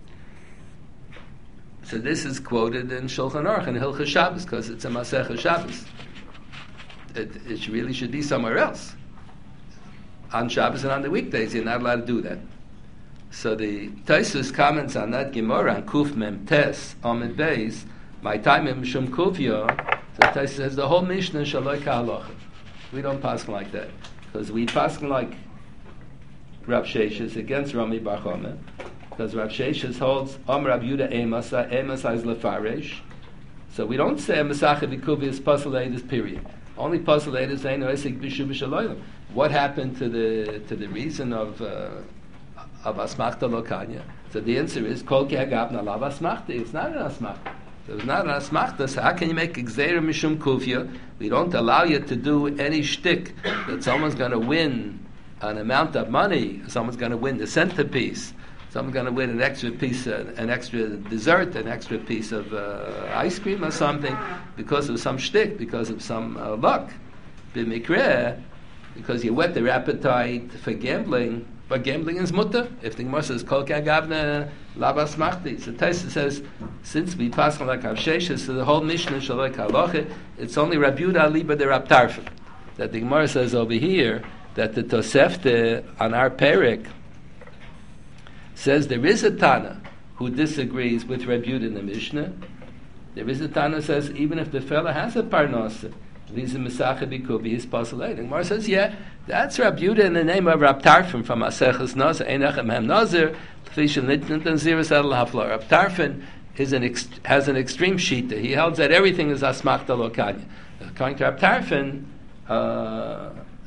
So this is quoted in Shulchan Aruch and Hilchos Shabbos because it's a Masechah Shabbos. It really should be somewhere else. On Shabbos and on the weekdays, you're not allowed to do that. So the Tosfos comments on that Gemara on Kuf Mem Tes Amid Beis, my time in Mishum Kuvya. So Tosfos says the whole Mishnah Shaloi Ka'alocha. We don't pass like that because we pass like Rav Sheshes against Rami Bar Chama. Because Rav Sheshes holds Rav Yuda Emasa is Lefaresh. So we don't say Masachet V'Kuvya is Pasalei this period. Only Pasalei is Eino Esik B'Shu B'Shaloyim. What happened to the reason of Asmachta Lokanya? So the answer is Kol Ki Hagavna Lav Asmachta. It's not an Asmachta. So it's not an Asmachta. So how can you make Gzeira Mishum Kuvya? We don't allow you to do any shtick that someone's going to win an amount of money. Someone's going to win the centerpiece. Someone's going to win an extra piece, an extra dessert, an extra piece of ice cream or something because of some shtick, because of some luck. B'mikreh, because you whet their appetite for gambling. But gambling is mutter. If the Gemara says Kol K'Agavna Lavas Machti, so Tosfos says since we pass on like Rav Sheshes, so the whole Mishnah Shaloi Ka'alocha, it's only Rab Yehuda Liba de Rab Tarfon. That the Gemara says over here that the Tosefta on our Perek says there is a Tana who disagrees with Reb Yehuda in the Mishnah. There is a Tana who says even if the fella has a parnasa, he's a Masachet B'Kuvya, he's pasalei. The Gemara says, yeah, that's Reb Yehuda in the name of Rab Tarfon from Maseches Nazir, Einachem Hem Nazir, Tfishel Nitnit and Ziris Adel Hafla. Rab Tarfon has an extreme shita. He holds that everything is Asmachta Lokanya. According to Rab Tarfon,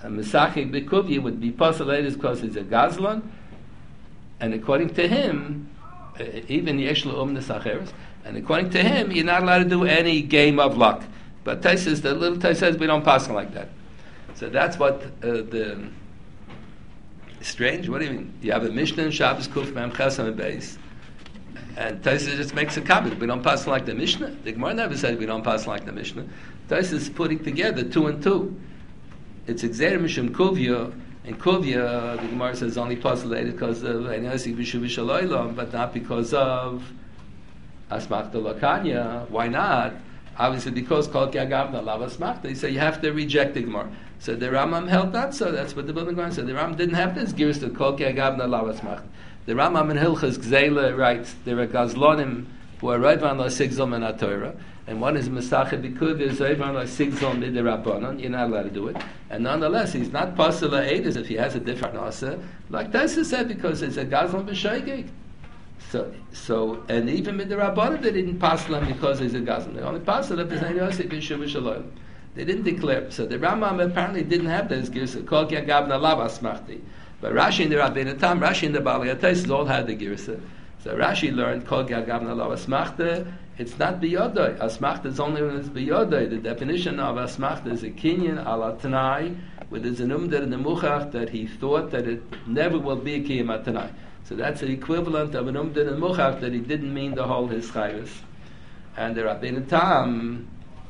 a Mesachik B'Kuvya would be postulated because he's a Gazlan, and according to him, even Yesh L'um Nesacheres, and according to him, you're not allowed to do any game of luck. But Taisus, the little Taisus says we don't pass like that. So that's what the strange. What do you mean? You have a Mishnah in Shabbos Kuf Mem Chesam Beis, and Taisus just makes a comment. We don't pass like the Mishnah. The Gemara never said we don't pass like the Mishnah. Taisus is putting together 2 and 2. It's Exer Mishum Kuvya, and Kuvya, the Gemara says, only postulated because of Einasik Vishu Vishaloilam, but not because of Asmachta Lakanya. Why not? Obviously, because Kol Ki Agavna Lav Asmachta, they say you have to reject the Gemara. So the Rambam held not so. That's what the Vilna Gaon said. The Rambam didn't have this gears to Kol Ki Agavna Lav Asmachta. The Rambam in Hilchas Gzeila writes there are Gazlonim who are Raivan La Sigzol Min HaTorah, and one is Mesacheh B'Kud, there's Raivan La Sigzol Min Rabbanon. You're not allowed to do it. And nonetheless, he's not Pasal La'ed as if he has a different Asa. Like Taisa said, because it's a Gazlon B'Shoigeg. So, and even with the Rabbanon, they didn't pass them because he's a Gazlan. They only passed it if there's any Yosef Yeshuv Shalom. They didn't declare. So the Rambam apparently didn't have those gears. Kol Ki Agavna Lav Asmachti. But Rashi and the Rabbeinu Tam, Rashi and the Baalei HaTosfos all had the gears. So Rashi learned Kol Ki Agavna Lav Asmachti. It's not biyodai. Asmachta is only when it's biyodai. The definition of asmachta is a kinyan ala tanai, where there's an umder in the muchach that he thought that it never will be a kiyam atanai. So that's the equivalent of an umder in the muchach that he didn't mean to hold his chayvus. And the Rabbeinu Tam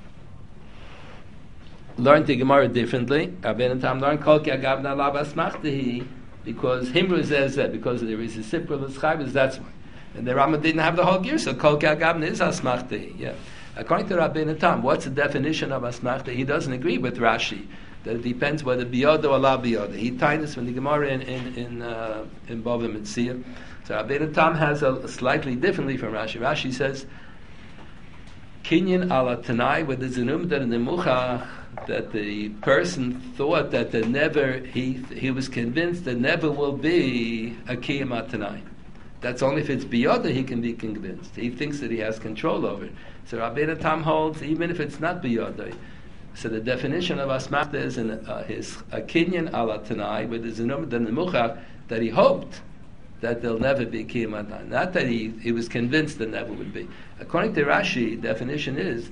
learned the Gemara differently. Rabbeinu Tam learned Kol Ki Agavna Lav Asmachti because Himru Zezeh, because there is a reciprocal chayvus, that's why. And the Rambam didn't have the whole gear, so Kol Ki Agavna is Asmachti. Yeah. According to Rabbeinu Tam, what's the definition of Asmachti? He doesn't agree with Rashi. That it depends whether biyoda or la biyoda. He tied this from the Gemara in Bava Metzia. So Rabbeinu Tam has a slightly differently from Rashi. Rashi says, Kinyan ala Tanai, where there's an umdar in the muchach, that the person thought that there never, he was convinced there never will be a kiyam Tanai. That's only if it's biyoda he can be convinced. He thinks that he has control over it. So Rabbeinu Tam holds, even if it's not biyoda. So the definition of asmachta is in his kinyan ala tanai, where there's a number in the muchach that he hoped that there'll never be kiyam atanai. Not that he was convinced there never would be. According to Rashi, definition is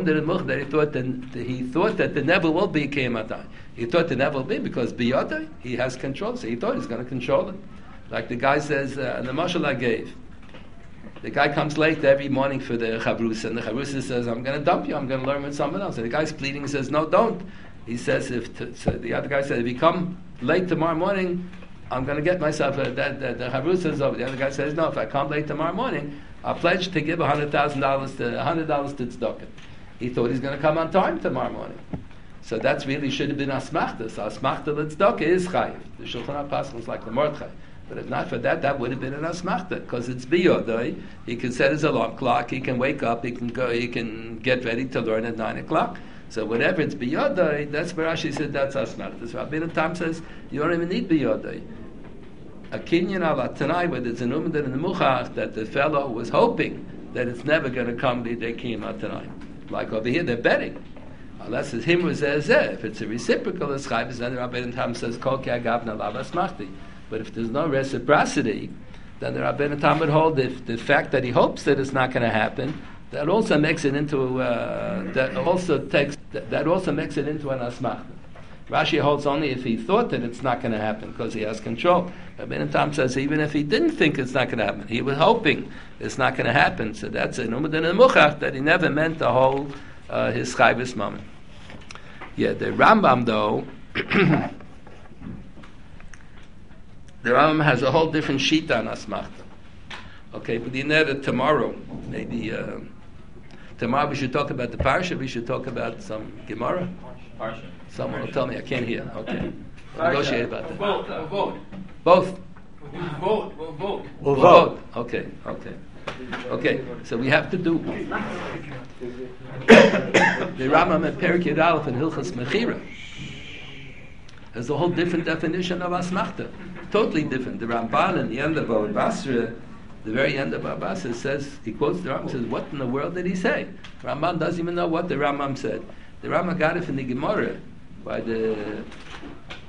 that he thought that there never will be kiyam atanai. He thought there never will be because biyoda he has control, so he thought he's going to control it. Like the guy says, the mashal I gave. The guy comes late every morning for the chavrusa, and the chavrusa says, I'm going to dump you, I'm going to learn with someone else. And the guy's pleading and says, no, don't. He says, so the other guy said, if you come late tomorrow morning, I'm going to get myself, the chavrusa is over. The other guy says, no, if I come late tomorrow morning, I'll pledge to give $100,000 to tzedakah. He thought he's going to come on time tomorrow morning. So that's really should have been asmachta. So asmachta l'tzedakah is chayiv. The Shulchan Aruch is like the Mordechai. But if not for that, that would have been an asmachta, because it's biyodai. He can set his alarm clock, he can wake up, he can go, he can get ready to learn at 9 o'clock. So whatever it's biyodai, that's where Rashi said that's asmachta. So Rabbeinu Tam says, you don't even need biyodai. A kinyan ala tanai, where there's an umdan in the muchach, that the fellow was hoping that it's never going to come the kiyam atanai. Like over here, they're betting. Unless it's him was zeh. If it's a reciprocal, it's chayvus, then Rabbeinu Tam says, kol ki agavna lav asmachti. But if there's no reciprocity, then the Rabbeinu Tam would hold if the fact that he hopes that it's not going to happen, that also makes it into that also makes it into an asmachta. Rashi holds only if he thought that it's not going to happen because he has control. Rabbeinu Tam says even if he didn't think it's not going to happen, he was hoping it's not going to happen. So that's an umad in a muchach that he never meant to hold his chayvus moment. Yeah, the Rambam though. The Rambam has a whole different shita on asmachta. Okay, but you know that tomorrow, maybe tomorrow we should talk about the parsha. We should talk about some Gemara. Parsha. Someone will tell me. I can't hear. Okay, we'll negotiate about that. We'll vote. Both. We'll vote. We'll vote. Okay. So we have to do the Rambam at Perek Yud Aleph in Hilchas Mechira. There's a whole different definition of asmachta. Totally different. The Ramban in the end of Bava Basra, the very end of Bava Basra says, he quotes the Rambam, says, what in the world did he say? Ramban doesn't even know what the Rambam said. The Rambam got it from the Gemara by the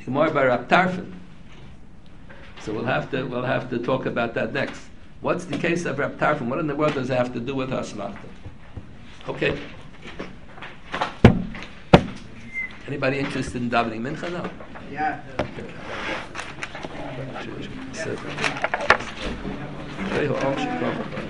Gemara by Rab Tarfon. So we'll have to talk about that next. What's the case of Rab Tarfon? What in the world does it have to do with Hasmachta? Okay. Anybody interested in davening mincha now? Yeah. Okay.